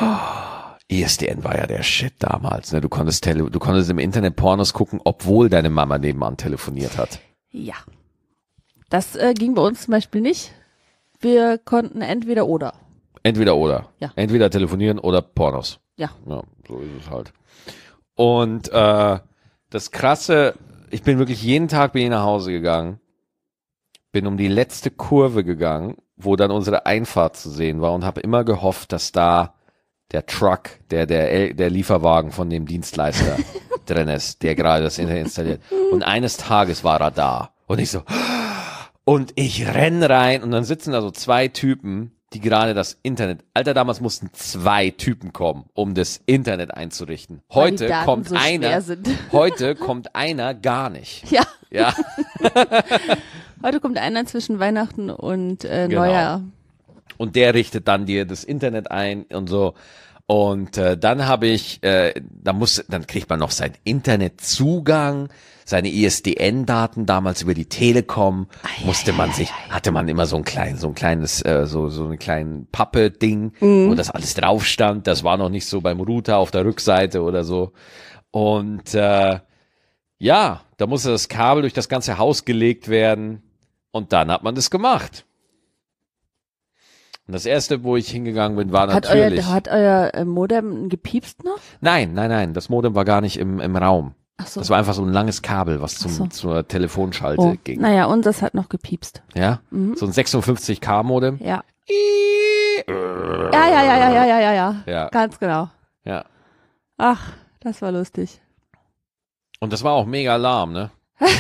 I S D N war ja der Shit damals. Ne? Du konntest tele du konntest im Internet Pornos gucken, obwohl deine Mama nebenan telefoniert hat. Ja. Das äh, ging bei uns zum Beispiel nicht. Wir konnten entweder oder. Entweder oder. Ja. Entweder telefonieren oder Pornos. Ja. Ja, so ist es halt. Und äh, das Krasse, ich bin wirklich jeden Tag bin ich nach Hause gegangen, bin um die letzte Kurve gegangen, wo dann unsere Einfahrt zu sehen war und habe immer gehofft, dass da der Truck, der der der Lieferwagen von dem Dienstleister drin ist, der gerade das Internet installiert. Und eines Tages war er da und ich so und ich renn rein und dann sitzen da so zwei Typen, die gerade das Internet, Alter, damals mussten zwei Typen kommen, um das Internet einzurichten. Weil die Heute Daten kommt so schwer einer, sind. heute kommt einer gar nicht. Ja. Ja, Heute kommt einer zwischen Weihnachten und äh, Genau. Neujahr. und der richtet dann dir das Internet ein und so. Und äh, dann habe ich, äh, da muss, dann kriegt man noch seinen Internetzugang, seine I S D N-Daten damals über die Telekom, musste man sich, hatte man immer so ein klein, so ein kleines, äh, so so eine kleine Pappe-Ding, wo das alles drauf stand. Das war noch nicht so beim Router auf der Rückseite oder so. Und äh, ja, da musste das Kabel durch das ganze Haus gelegt werden und dann hat man das gemacht. Und das erste, wo ich hingegangen bin, war Hat natürlich. euer, hat euer äh, Modem gepiepst noch? Nein, nein, nein, das Modem war gar nicht im, im Raum. Ach so. Das war einfach so ein langes Kabel, was zum, Ach so. zur Telefonschalte Oh. ging. Naja, und das hat noch gepiepst. Ja, Mhm. so ein sechsundfünfzig K Modem. Ja. Ja, ja, ja, ja, ja, ja, ja, ja. Ja. Ganz genau. Ja. Ach, das war lustig. Und das war auch mega lahm, ne?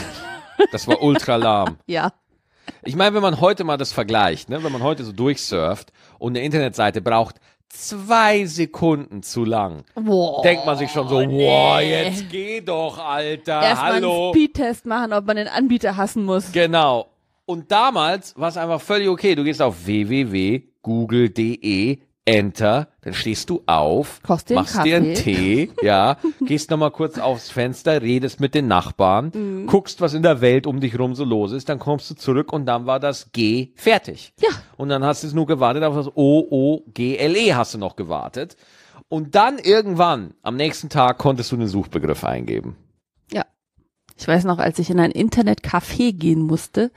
Das war ultra lahm. Ja. Ich meine, wenn man heute mal das vergleicht, ne, wenn man heute so durchsurft und eine Internetseite braucht zwei Sekunden zu lang, Boah. denkt man sich schon so, wow, jetzt geh doch, Alter, Erstmal hallo. einen Speedtest machen, ob man den Anbieter hassen muss. Genau. Und damals war es einfach völlig okay. Du gehst auf w w w punkt google punkt de, Enter, dann stehst du auf, Kochst dir einen machst dir einen Kaffee. Tee, ja, gehst nochmal kurz aufs Fenster, redest mit den Nachbarn, Mhm. guckst, was in der Welt um dich rum so los ist, dann kommst du zurück und dann war das G fertig. Ja. Und dann hast du es nur gewartet auf das O O G L E hast du noch gewartet. Und dann irgendwann, am nächsten Tag, konntest du den Suchbegriff eingeben. Ja. Ich weiß noch, als ich in ein Internetcafé gehen musste,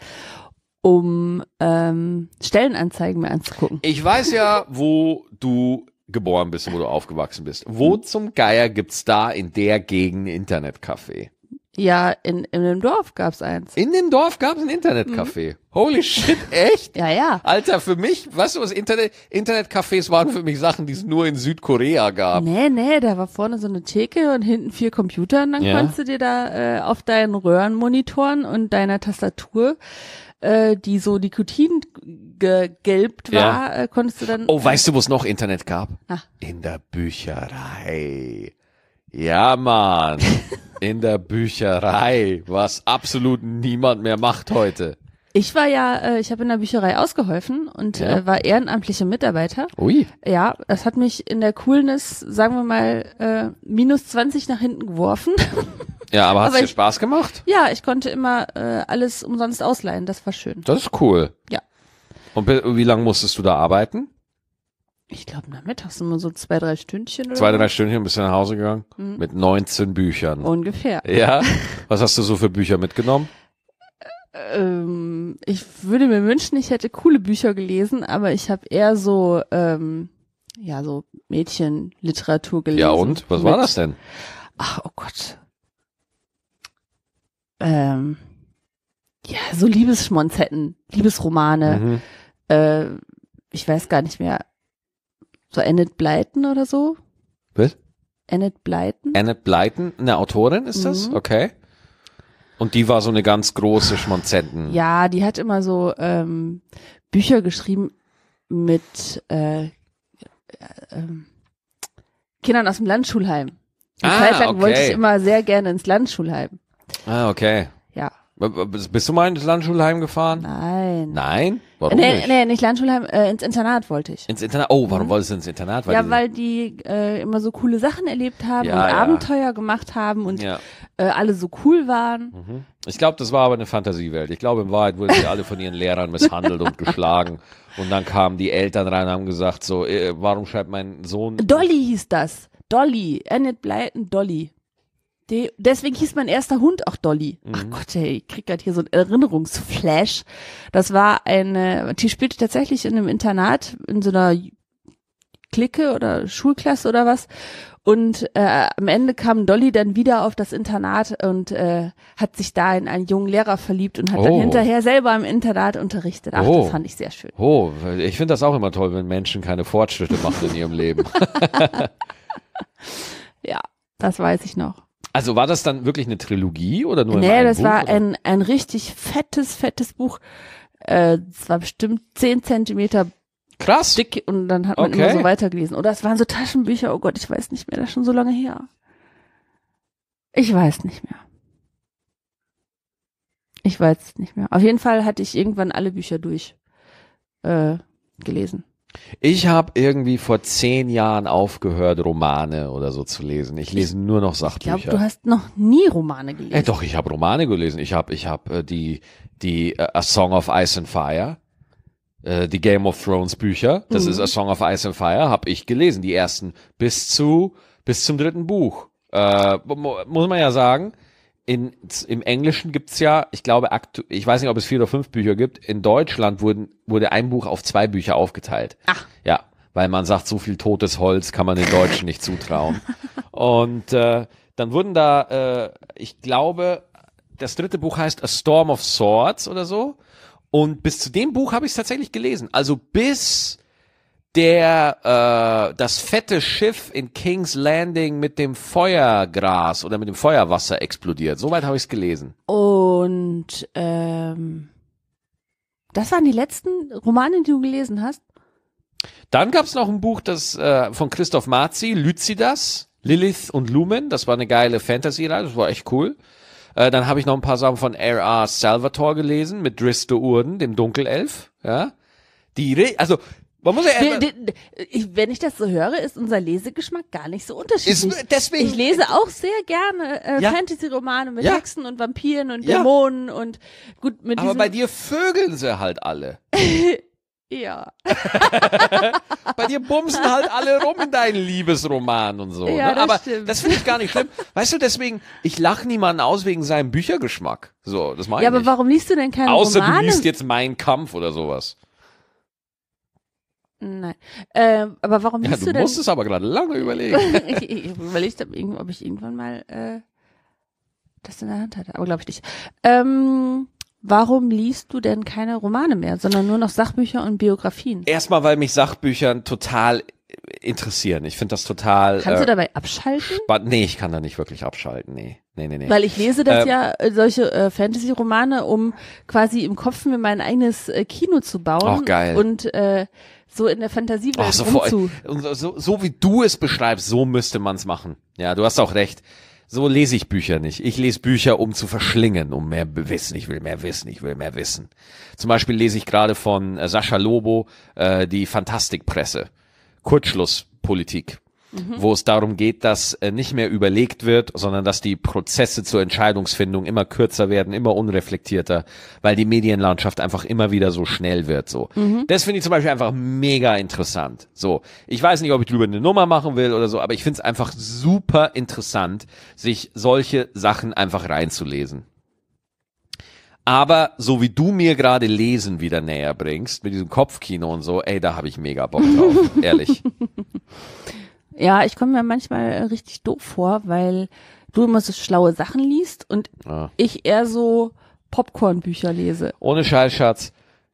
um ähm, Stellenanzeigen mir anzugucken. Ich weiß ja, wo du geboren bist und wo du aufgewachsen bist. Wo zum Geier gibt's da in der Gegend ein Internetcafé? Ja, in, in einem Dorf gab's eins. In dem Dorf gab's ein Internetcafé. Holy shit, echt? Ja, ja. Alter, für mich, weißt du was, Internet, Internetcafés waren für mich Sachen, die es nur in Südkorea gab. Nee, nee, da war vorne so eine Theke und hinten vier Computer und dann Ja. konntest du dir da äh, auf deinen Röhrenmonitoren und deiner Tastatur, äh, die so Nikotin gegelbt war, Ja. äh, konntest du dann... Oh, weißt du, wo es noch Internet gab? Ah. In der Bücherei. Ja, Mann. In der Bücherei, was absolut niemand mehr macht heute. Ich war ja, äh, ich habe in der Bücherei ausgeholfen und Ja. äh, war ehrenamtlicher Mitarbeiter. Ui. Ja, das hat mich in der Coolness, sagen wir mal, äh, minus zwanzig nach hinten geworfen. Ja, aber hat's Aber dir ich- Spaß gemacht? Ja, ich konnte immer äh, alles umsonst ausleihen, das war schön. Das ist cool. Ja. Und bi- wie lange musstest du da arbeiten? Ich glaube, nachmittags immer so zwei, drei Stündchen oder Zwei, so. drei Stündchen bist du nach Hause gegangen? Mhm. Mit neunzehn Büchern. Ungefähr. Ja? Was hast du so für Bücher mitgenommen? Ähm, ich würde mir wünschen, ich hätte coole Bücher gelesen, aber ich habe eher so, ähm, ja, so Mädchenliteratur gelesen. Ja und? Was war Mit- das denn? Ach, oh Gott. Ähm, ja, so Liebesschmonzetten, Liebesromane. Mhm. Äh, ich weiß gar nicht mehr. So Enid Blyton oder so? Was? Enid Blyton? Annette Blyton, eine Autorin ist das? Mhm. Okay. Und die war so eine ganz große Schmonzetten. Ja, die hat immer so ähm, Bücher geschrieben mit äh, äh, ähm, Kindern aus dem Landschulheim. Eine Ah, Zeit lang okay. wollte ich immer sehr gerne ins Landschulheim. Ah, okay. Ja, B- b- Bist du mal ins Landschulheim gefahren? nein. Nein. Nein? Warum nee, nicht? Nee, nicht Landschulheim, äh, ins Internat wollte ich. Ins Internat? Oh, warum Mhm. wolltest du ins Internat? Weil ja, die, weil die äh, immer so coole Sachen erlebt haben Ja, und ja. Abenteuer gemacht haben und ja. äh, alle so cool waren. Mhm. Ich glaube, das war aber eine Fantasiewelt. Ich glaube, in Wahrheit wurden sie alle von ihren Lehrern misshandelt und geschlagen. Und dann kamen die Eltern rein und haben gesagt, so, äh, warum schreibt mein Sohn... Dolly hieß das. Dolly. Enid Blyton, Dolly. Die, deswegen hieß mein erster Hund auch Dolly. Mhm. Ach Gott, ey, ich krieg grad hier so einen Erinnerungsflash. Das war eine, die spielte tatsächlich in einem Internat, in so einer Clique oder Schulklasse oder was. Und äh, am Ende kam Dolly dann wieder auf das Internat und äh, hat sich da in einen jungen Lehrer verliebt und hat dann Oh. hinterher selber im Internat unterrichtet. Ach, Oh. das fand ich sehr schön. Oh, ich finde das auch immer toll, wenn Menschen keine Fortschritte machen in ihrem Leben. Ja, das weiß ich noch. Also war das dann wirklich eine Trilogie oder nur in Nee, einem das Buch, war oder? ein, ein richtig fettes, fettes Buch. Äh, es war bestimmt zehn Zentimeter Krass. dick und dann hat man Okay. immer so weitergelesen. Oder es waren so Taschenbücher, oh Gott, ich weiß nicht mehr, das ist schon so lange her. Ich weiß nicht mehr. Ich weiß es nicht mehr. Auf jeden Fall hatte ich irgendwann alle Bücher durch äh, gelesen. Ich habe irgendwie vor zehn Jahren aufgehört, Romane oder so zu lesen. Ich lese nur noch Ich Sachbücher. glaube, du hast noch nie Romane gelesen. Äh, doch, ich habe Romane gelesen. Ich habe ich hab, äh, die, die äh, A Song of Ice and Fire, äh, die Game of Thrones Bücher. Das Mhm. ist A Song of Ice and Fire, habe ich gelesen. Die ersten bis zu bis zum dritten Buch. Äh, mu- muss man ja sagen, in, im Englischen gibt's ja, ich glaube, aktu ich weiß nicht, ob es vier oder fünf Bücher gibt. In Deutschland wurden, wurde ein Buch auf zwei Bücher aufgeteilt. Ach. Ja, weil man sagt, so viel totes Holz kann man den Deutschen nicht zutrauen. Und äh, dann wurden da, äh, ich glaube, das dritte Buch heißt A Storm of Swords oder so. Und bis zu dem Buch habe ich es tatsächlich gelesen. Also bis der äh, das fette Schiff in King's Landing mit dem Feuergras oder mit dem Feuerwasser explodiert. Soweit habe ich es gelesen. Und ähm, das waren die letzten Romane, die du gelesen hast? Dann gab es noch ein Buch, das äh, von Christoph Marzi, Lycidas, Lilith und Lumen. Das war eine geile Fantasy-Reihe, das war echt cool. Äh, dann habe ich noch ein paar Sachen von R R. Salvatore gelesen mit Driss de Urden, dem Dunkelelf. Ja, die, Re also man muss ja D- d- d- ich, wenn ich das so höre, ist unser Lesegeschmack gar nicht so unterschiedlich. Ist, deswegen, Ich lese auch sehr gerne äh, Ja. Fantasy-Romane mit Ja. Hexen und Vampiren und Ja. Dämonen und gut mit aber diesem. bei dir vögeln sie halt alle. ja. Bei dir bumsen halt alle rum in deinen Liebesroman und so. Ja, ne? das Aber stimmt. das finde ich gar nicht schlimm. Weißt du, deswegen, ich lache niemanden aus wegen seinem Büchergeschmack. So, das meine Ja, ich aber nicht. warum liest du denn keine Außer Romane? du liest jetzt Mein Kampf oder sowas. Nein. Ähm, aber warum Ja, liest du du denn? musst es aber gerade lange überlegen. ich ich habe überlegt, ob, irgend- ob ich irgendwann mal äh, das in der Hand hatte, aber glaube ich nicht. Ähm, warum liest du denn keine Romane mehr, sondern nur noch Sachbücher und Biografien? Erstmal, weil mich Sachbüchern total interessieren. Ich finde das total Kannst du äh, dabei abschalten? spannend. Nee, ich kann da nicht wirklich abschalten. Nee, nee, nee, nee. Weil ich lese das Ähm, ja, äh, solche äh, Fantasy-Romane, um quasi im Kopf mir mein eigenes äh, Kino zu bauen. Ach, geil. Und äh, so in der Fantasiewelt Ach, so, vor, rumzu. und so, so, so wie du es beschreibst, so müsste man es machen. Ja, du hast auch recht. So lese ich Bücher nicht. Ich lese Bücher, um zu verschlingen, um mehr Wissen. Ich will mehr Wissen, ich will mehr Wissen. Zum Beispiel lese ich gerade von äh, Sascha Lobo äh, die Fantastikpresse. Kurzschlusspolitik. Wo es darum geht, dass äh, nicht mehr überlegt wird, sondern dass die Prozesse zur Entscheidungsfindung immer kürzer werden, immer unreflektierter, weil die Medienlandschaft einfach immer wieder so schnell wird. So, das finde ich zum Beispiel einfach mega interessant. So, ich weiß nicht, ob ich drüber eine Nummer machen will oder so, aber ich finde es einfach super interessant, sich solche Sachen einfach reinzulesen. Aber so wie du mir gerade Lesen wieder näher bringst, mit diesem Kopfkino und so, ey, da habe ich mega Bock drauf, ehrlich. Ja, ich komme mir manchmal äh, richtig doof vor, weil du immer so schlaue Sachen liest und Ja. ich eher so Popcorn-Bücher lese. Ohne Scheiß, Schatz.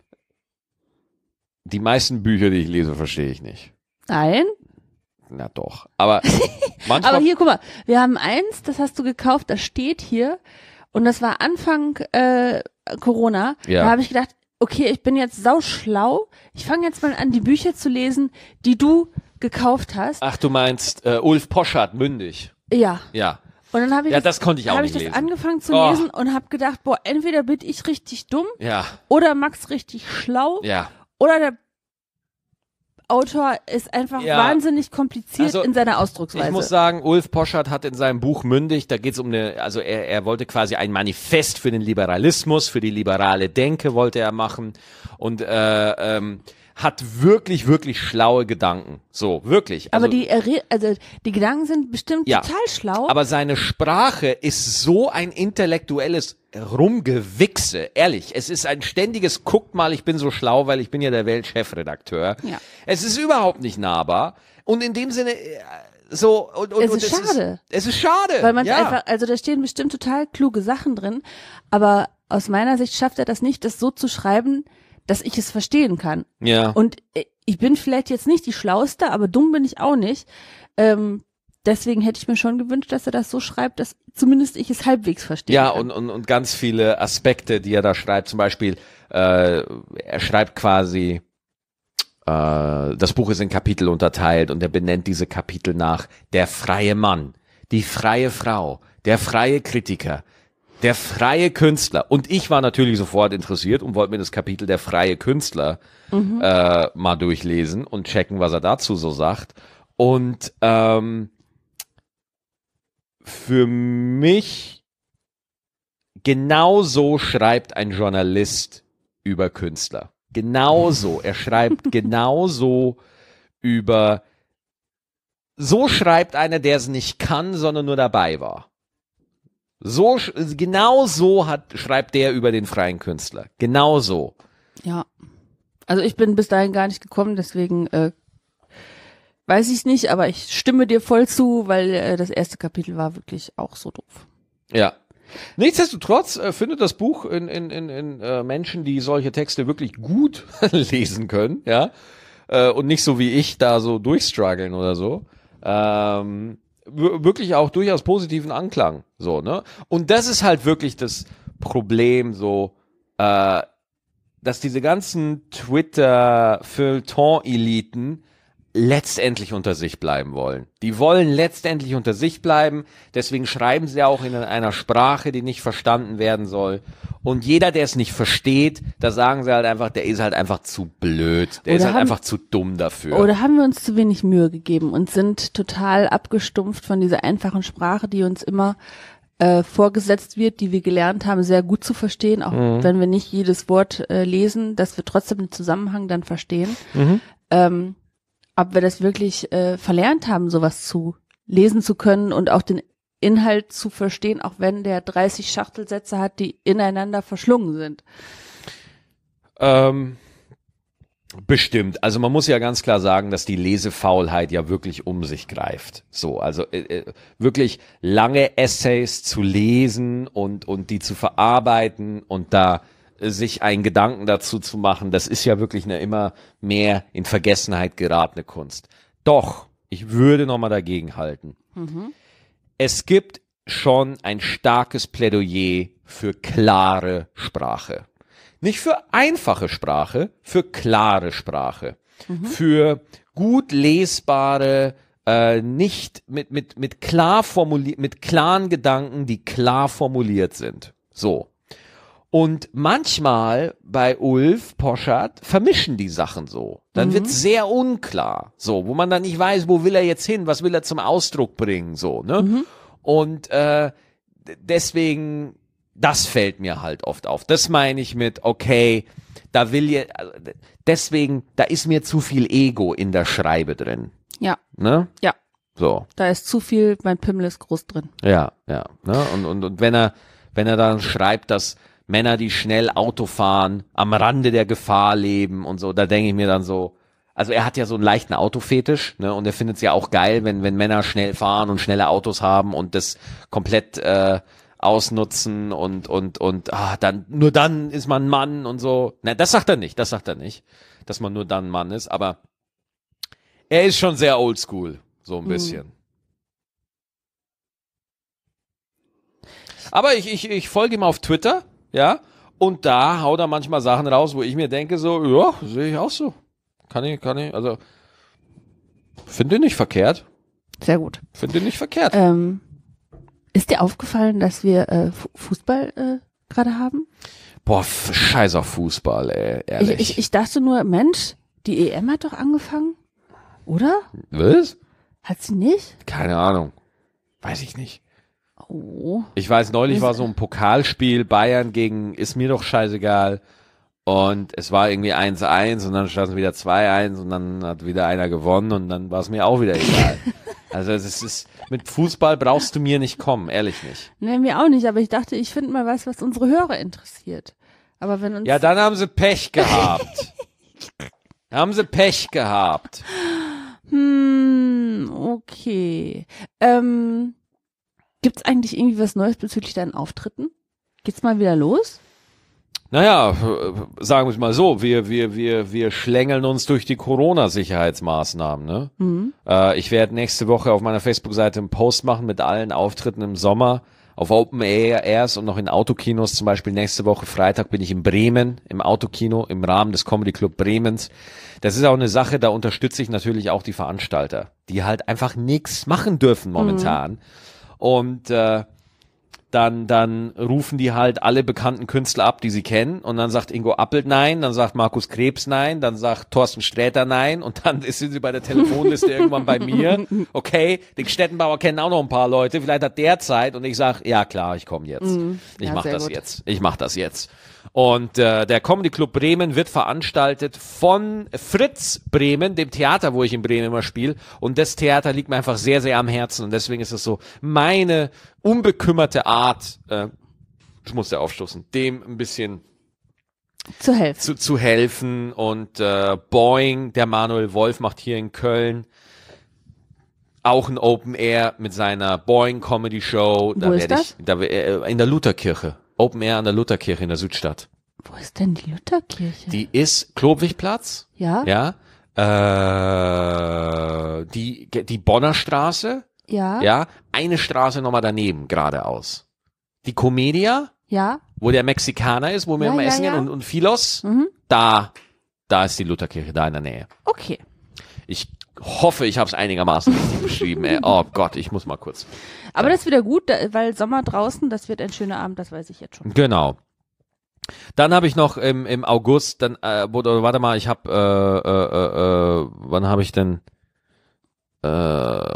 Die meisten Bücher, die ich lese, verstehe ich nicht. Nein? Na doch. Aber manchmal. Aber hier, guck mal, wir haben eins, das hast du gekauft, das steht hier und das war Anfang äh, Corona. Ja. Da habe ich gedacht, okay, ich bin jetzt sauschlau. Ich fange jetzt mal an, die Bücher zu lesen, die du gekauft hast. Ach, du meinst äh, Ulf Poschardt, mündig. Ja. Ja. Und dann habe ich, Ja, das, das konnte ich auch hab nicht ich das lesen. angefangen zu Oh. lesen und habe gedacht, boah, entweder bin ich richtig dumm Ja, oder Max richtig schlau ja. oder der Autor ist einfach Ja. wahnsinnig kompliziert Also, in seiner Ausdrucksweise. Ich muss sagen, Ulf Poschardt hat in seinem Buch Mündig, da geht es um eine, also er, er wollte quasi ein Manifest für den Liberalismus, für die liberale Denke wollte er machen und äh, ähm, hat wirklich, wirklich schlaue Gedanken. So, wirklich. Also, aber die, Erre- also die Gedanken sind bestimmt Ja. total schlau. aber seine Sprache ist so ein intellektuelles Rumgewichse. Ehrlich, es ist ein ständiges, guckt mal, ich bin so schlau, weil ich bin ja der Weltchefredakteur. Ja. Es ist überhaupt nicht nahbar. Und in dem Sinne, äh, so, und, und, Es und ist schade. Es ist, es ist schade. Weil man ja. einfach, also da stehen bestimmt total kluge Sachen drin, aber aus meiner Sicht schafft er das nicht, das so zu schreiben, dass ich es verstehen kann. Ja. Und äh, ich bin vielleicht jetzt nicht die Schlauste, aber dumm bin ich auch nicht. Ähm, deswegen hätte ich mir schon gewünscht, dass er das so schreibt, dass zumindest ich es halbwegs verstehe. Ja, kann. und, und, und ganz viele Aspekte, die er da schreibt. Zum Beispiel, äh, er schreibt quasi, äh, das Buch ist in Kapitel unterteilt und er benennt diese Kapitel nach der freie Mann, die freie Frau, der freie Kritiker, der freie Künstler. Und ich war natürlich sofort interessiert und wollte mir das Kapitel der freie Künstler Mhm. äh, mal durchlesen und checken, was er dazu so sagt. Und ähm, für mich genau so schreibt ein Journalist über Künstler. Genauso. Er schreibt genauso über, so schreibt einer, der es nicht kann, sondern nur dabei war. So, sch- genau so hat, schreibt der über den freien Künstler. Genau so. Ja. Also ich bin bis dahin gar nicht gekommen, deswegen äh, weiß ich nicht, aber ich stimme dir voll zu, weil äh, das erste Kapitel war wirklich auch so doof. Ja. Nichtsdestotrotz äh, findet das Buch in, in, in, in äh, Menschen, die solche Texte wirklich gut lesen können, ja, äh, und nicht so wie ich da so durchstruggeln oder so, ähm, w- wirklich auch durchaus positiven Anklang, so, ne? Und das ist halt wirklich das Problem, so, äh, dass diese ganzen Twitter-Feuilleton-Eliten letztendlich unter sich bleiben wollen. Die wollen letztendlich unter sich bleiben, deswegen schreiben sie auch in einer Sprache, die nicht verstanden werden soll. Und jeder, der es nicht versteht, da sagen sie halt einfach, der ist halt einfach zu blöd, der Oder ist halt haben- einfach zu dumm dafür. Oder haben wir uns zu wenig Mühe gegeben und sind total abgestumpft von dieser einfachen Sprache, die uns immer äh, vorgesetzt wird, die wir gelernt haben, sehr gut zu verstehen, auch Mhm. wenn wir nicht jedes Wort äh, lesen, dass wir trotzdem den Zusammenhang dann verstehen. Mhm. Ähm, ob wir das wirklich äh, verlernt haben, sowas zu lesen zu können und auch den Inhalt zu verstehen, auch wenn der dreißig Schachtelsätze hat, die ineinander verschlungen sind. Ähm, bestimmt. Also man muss ja ganz klar sagen, dass die Lesefaulheit ja wirklich um sich greift. So, also äh, äh, wirklich lange Essays zu lesen und und die zu verarbeiten und da äh, sich einen Gedanken dazu zu machen, das ist ja wirklich eine immer mehr in Vergessenheit geratene Kunst. Doch, ich würde nochmal dagegen halten. Mhm. Es gibt schon ein starkes Plädoyer für klare Sprache. Nicht für einfache Sprache, für klare Sprache. Für gut lesbare, äh, nicht mit, mit, mit klar formuliert, mit klaren Gedanken, die klar formuliert sind. So. Und manchmal bei Ulf Poschardt vermischen die Sachen so. Dann Mhm. wird's sehr unklar. So, wo man dann nicht weiß, wo will er jetzt hin, was will er zum Ausdruck bringen, so, ne? Mhm. Und äh, d- deswegen, das fällt mir halt oft auf. Das meine ich mit, okay, da will je, also, d- deswegen, da ist mir zu viel Ego in der Schreibe drin, Ja, ne? ja, So, da ist zu viel, mein Pimmel ist groß drin. ja, ja, ne? Und und und wenn er wenn er dann schreibt, dass Männer, die schnell Auto fahren, am Rande der Gefahr leben und so, da denke ich mir dann so, also er hat ja so einen leichten Autofetisch, ne, und er findet es ja auch geil, wenn wenn Männer schnell fahren und schnelle Autos haben und das komplett äh, ausnutzen und und und ah, dann nur dann ist man ein Mann und so. Na, das sagt er nicht, das sagt er nicht, dass man nur dann ein Mann ist, aber er ist schon sehr oldschool, so ein bisschen. Aber ich, ich, ich folge ihm auf Twitter, ja, und da haut er manchmal Sachen raus, wo ich mir denke, so, ja, sehe ich auch so. Kann ich, kann ich, also, finde nicht verkehrt. Sehr gut. Finde nicht verkehrt. Ähm, Ist dir aufgefallen, dass wir äh, Fußball äh, gerade haben? Boah, scheiß auf Fußball, ey, ehrlich. Ich, ich, ich dachte nur, Mensch, die E M hat doch angefangen, oder? Was? Hat sie nicht? Keine Ahnung. Weiß ich nicht. Oh. Ich weiß, neulich war so ein Pokalspiel, Bayern gegen, ist mir doch scheißegal. Und es war irgendwie eins eins und dann stand es wieder zwei eins und dann hat wieder einer gewonnen und dann war es mir auch wieder egal. Also es ist, mit Fußball brauchst du mir nicht kommen, ehrlich nicht. Nee, mir auch nicht, aber ich dachte, ich finde mal was, was unsere Hörer interessiert. Aber wenn uns... Ja, dann haben sie Pech gehabt. Haben sie Pech gehabt. Hm, okay. Ähm, gibt's eigentlich irgendwie was Neues bezüglich deinen Auftritten? Geht's mal wieder los? Naja, sagen wir es mal so, wir, wir, wir, wir schlängeln uns durch die Corona-Sicherheitsmaßnahmen, ne? Mhm. Äh, ich werde nächste Woche auf meiner Facebook-Seite einen Post machen mit allen Auftritten im Sommer auf Open Airs und noch in Autokinos. Zum Beispiel nächste Woche Freitag bin ich in Bremen im Autokino im Rahmen des Comedy Club Bremens. Das ist auch eine Sache, da unterstütze ich natürlich auch die Veranstalter, die halt einfach nichts machen dürfen momentan. Mhm. Und äh, dann dann rufen die halt alle bekannten Künstler ab, die sie kennen, und dann sagt Ingo Appelt nein, dann sagt Markus Krebs nein, dann sagt Thorsten Sträter nein und dann sind sie bei der Telefonliste irgendwann bei mir. Okay, den Stettenbauer kennen auch noch ein paar Leute, vielleicht hat der Zeit und ich sag, ja klar, ich komme jetzt. Mm, ich ja, mach das gut. jetzt. Ich mach das jetzt. Und äh, der Comedy Club Bremen wird veranstaltet von Fritz Bremen, dem Theater, wo ich in Bremen immer spiele. Und das Theater liegt mir einfach sehr, sehr am Herzen. Und deswegen ist es so meine unbekümmerte Art, äh, ich muss ja aufstoßen, dem ein bisschen zu helfen. Zu, zu helfen. Und äh, Boing, der Manuel Wolf, macht hier in Köln auch ein Open Air mit seiner Boing Comedy Show. Da Wo ist werde das? ich, da, äh, in der Lutherkirche. Open Air an der Lutherkirche in der Südstadt. Wo ist denn die Lutherkirche? Die ist Klobwigplatz. Ja? Ja. Äh, die, die Bonner Straße. Ja? Ja. Eine Straße nochmal daneben, geradeaus. Die Comedia, Ja? wo der Mexikaner ist, wo wir Ja, immer ja, essen ja. gehen, und, und Philos, Mhm. da, da ist die Lutherkirche, da in der Nähe. Okay. Ich hoffe, ich habe es einigermaßen richtig beschrieben. Ey. Oh Gott, ich muss mal kurz. Aber das ist wieder gut, da- weil Sommer draußen, das wird ein schöner Abend, das weiß ich jetzt schon. Genau. Dann habe ich noch im, im August, dann, äh, oder, warte mal, ich habe, äh, äh, äh, wann habe ich denn, äh,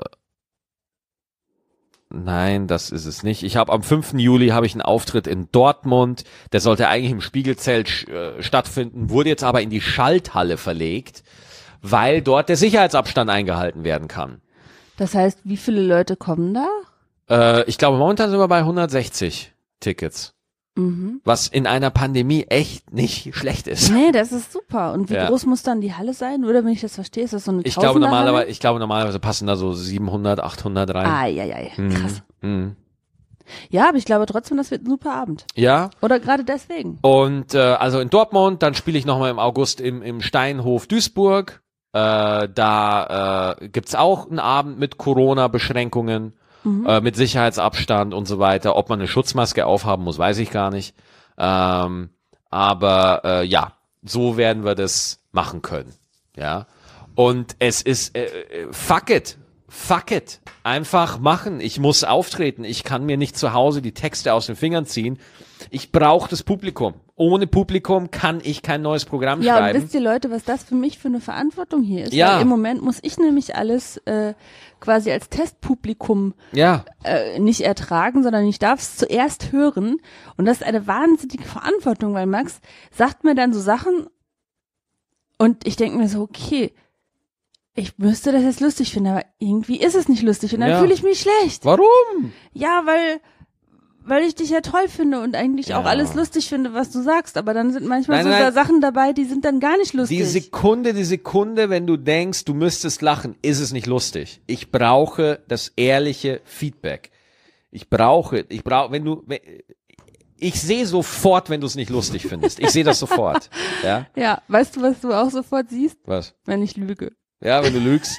nein, das ist es nicht. Ich habe am fünften Juli habe ich einen Auftritt in Dortmund. Der sollte eigentlich im Spiegelzelt äh, stattfinden, wurde jetzt aber in die Schalthalle verlegt, weil dort der Sicherheitsabstand eingehalten werden kann. Das heißt, wie viele Leute kommen da? Äh, ich glaube, momentan sind wir bei hundertsechzig Tickets. Mhm. Was in einer Pandemie echt nicht schlecht ist. Nee, das ist super. Und wie Ja. groß muss dann die Halle sein? Oder wenn ich das verstehe, ist das so eine Ich glaube Tausenderhalle? normalerweise, ich glaube normalerweise passen da so siebenhundert, achthundert rein. Eieiei, Mhm. krass. Mhm. Ja, aber ich glaube trotzdem, das wird ein super Abend. Ja. Oder gerade deswegen. Und äh, also in Dortmund, dann spiele ich nochmal im August im, im Steinhof Duisburg. Äh, da äh, gibt's auch einen Abend mit Corona-Beschränkungen, Mhm. äh, mit Sicherheitsabstand und so weiter. Ob man eine Schutzmaske aufhaben muss, weiß ich gar nicht. Ähm, aber äh, ja, so werden wir das machen können. Ja. Und es ist äh, äh, fuck it. Fuck it. Einfach machen. Ich muss auftreten. Ich kann mir nicht zu Hause die Texte aus den Fingern ziehen. Ich brauche das Publikum. Ohne Publikum kann ich kein neues Programm Ja, und schreiben. wisst ihr Leute, was das für mich für eine Verantwortung hier ist? Ja. Weil im Moment muss ich nämlich alles äh, quasi als Testpublikum Ja, äh, nicht ertragen, sondern ich darf es zuerst hören. Und das ist eine wahnsinnige Verantwortung, weil Max sagt mir dann so Sachen und ich denke mir so, okay, ich müsste das jetzt lustig finden, aber irgendwie ist es nicht lustig und dann Ja. fühle ich mich schlecht. warum? Ja, weil weil ich dich ja toll finde und eigentlich Ja. auch alles lustig finde, was du sagst, aber dann sind manchmal Nein, so nein. Sachen dabei, die sind dann gar nicht lustig. Die Sekunde, die Sekunde, wenn du denkst, du müsstest lachen, ist es nicht lustig. Ich brauche das ehrliche Feedback. Ich brauche, ich brauche, wenn du, wenn, ich sehe sofort, wenn du es nicht lustig findest. Ich sehe das sofort. Ja, Ja, weißt du, was du auch sofort siehst, was? wenn ich lüge? Ja, wenn du lügst.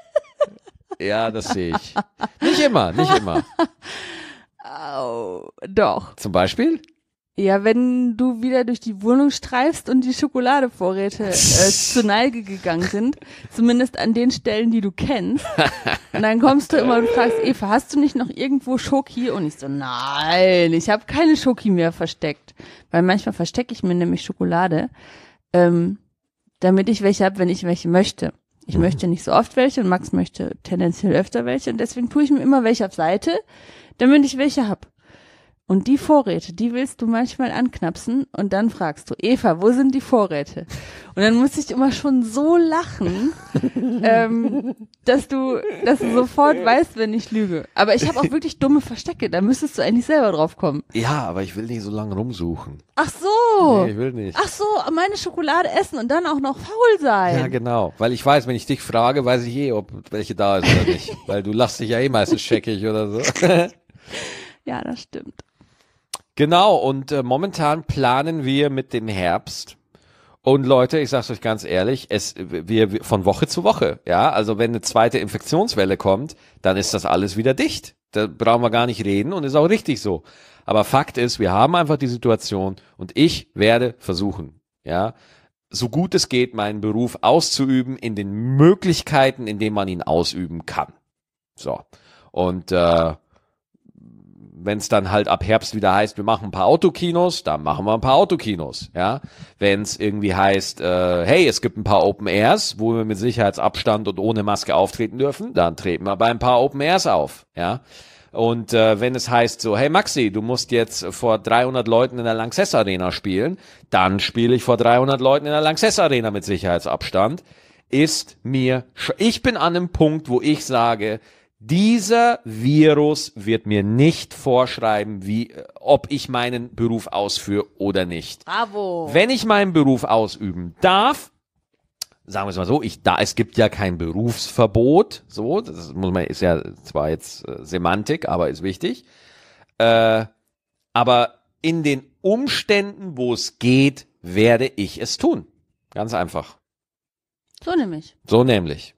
Ja, das sehe ich. Nicht immer, nicht immer. Au, doch. Zum Beispiel? Ja, wenn du wieder durch die Wohnung streifst und die Schokoladevorräte äh, zur Neige gegangen sind, zumindest an den Stellen, die du kennst. Und dann kommst du immer und fragst, Eva, hast du nicht noch irgendwo Schoki? Und ich so, nein, ich habe keine Schoki mehr versteckt. Weil manchmal verstecke ich mir nämlich Schokolade, ähm, damit ich welche habe, wenn ich welche möchte. Ich mhm. möchte nicht so oft welche und Max möchte tendenziell öfter welche und deswegen tue ich mir immer welche auf Seite, damit ich welche hab. Und die Vorräte, die willst du manchmal anknapsen und dann fragst du, Eva, wo sind die Vorräte? Und dann muss ich immer schon so lachen, ähm, dass du, dass du sofort weißt, wenn ich lüge. Aber ich habe auch wirklich dumme Verstecke, da müsstest du eigentlich selber drauf kommen. Ja, aber ich will nicht so lange rumsuchen. Ach so. Nee, ich will nicht. Ach so, meine Schokolade essen und dann auch noch faul sein. Ja, genau. Weil ich weiß, wenn ich dich frage, weiß ich eh, ob welche da ist oder nicht. Weil du lachst dich ja eh meistens scheckig oder so. Ja, das stimmt. Genau, und äh, momentan planen wir mit dem Herbst. Und Leute, ich sag's euch ganz ehrlich, es wir, wir von Woche zu Woche, ja, also wenn eine zweite Infektionswelle kommt, dann ist das alles wieder dicht. Da brauchen wir gar nicht reden und ist auch richtig so. Aber Fakt ist, wir haben einfach die Situation und ich werde versuchen, ja, so gut es geht, meinen Beruf auszuüben in den Möglichkeiten, in denen man ihn ausüben kann. So. Und äh, wenn es dann halt ab Herbst wieder heißt, wir machen ein paar Autokinos, dann machen wir ein paar Autokinos, ja. Wenn es irgendwie heißt, äh, hey, es gibt ein paar Open Airs, wo wir mit Sicherheitsabstand und ohne Maske auftreten dürfen, dann treten wir bei ein paar Open Airs auf, ja. Und äh, wenn es heißt so, hey Maxi, du musst jetzt vor dreihundert Leuten in der Lanxess Arena spielen, dann spiele ich vor dreihundert Leuten in der Lanxess Arena mit Sicherheitsabstand. Ist mir, sch- ich bin an einem Punkt, wo ich sage, dieser Virus wird mir nicht vorschreiben, wie, ob ich meinen Beruf ausführe oder nicht. Bravo. Wenn ich meinen Beruf ausüben darf, sagen wir es mal so, ich da, es gibt ja kein Berufsverbot, so, das muss man, ist ja zwar jetzt äh, Semantik, aber ist wichtig, äh, aber in den Umständen, wo es geht, werde ich es tun. Ganz einfach. So nämlich. So nämlich.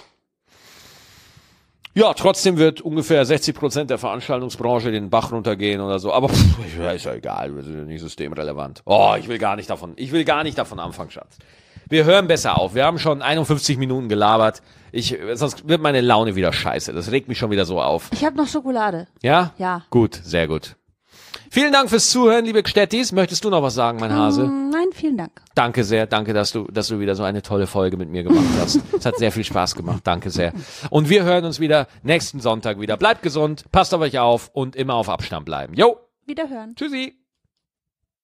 Ja, trotzdem wird ungefähr sechzig Prozent der Veranstaltungsbranche den Bach runtergehen oder so. Aber pff, ist ja egal, wir sind ja nicht systemrelevant. Oh, ich will gar nicht davon, ich will gar nicht davon anfangen, Schatz. Wir hören besser auf. Wir haben schon einundfünfzig Minuten gelabert. Ich, sonst wird meine Laune wieder scheiße. Das regt mich schon wieder so auf. Ich habe noch Schokolade. Ja? Ja. Gut, sehr gut. Vielen Dank fürs Zuhören, liebe Gstettis. Möchtest du noch was sagen, mein Hase? Mm, nein, vielen Dank. Danke sehr, danke, dass du, dass du wieder so eine tolle Folge mit mir gemacht hast. Es hat sehr viel Spaß gemacht, danke sehr. Und wir hören uns wieder nächsten Sonntag wieder. Bleibt gesund, passt auf euch auf und immer auf Abstand bleiben. Jo, Wiederhören. tschüssi.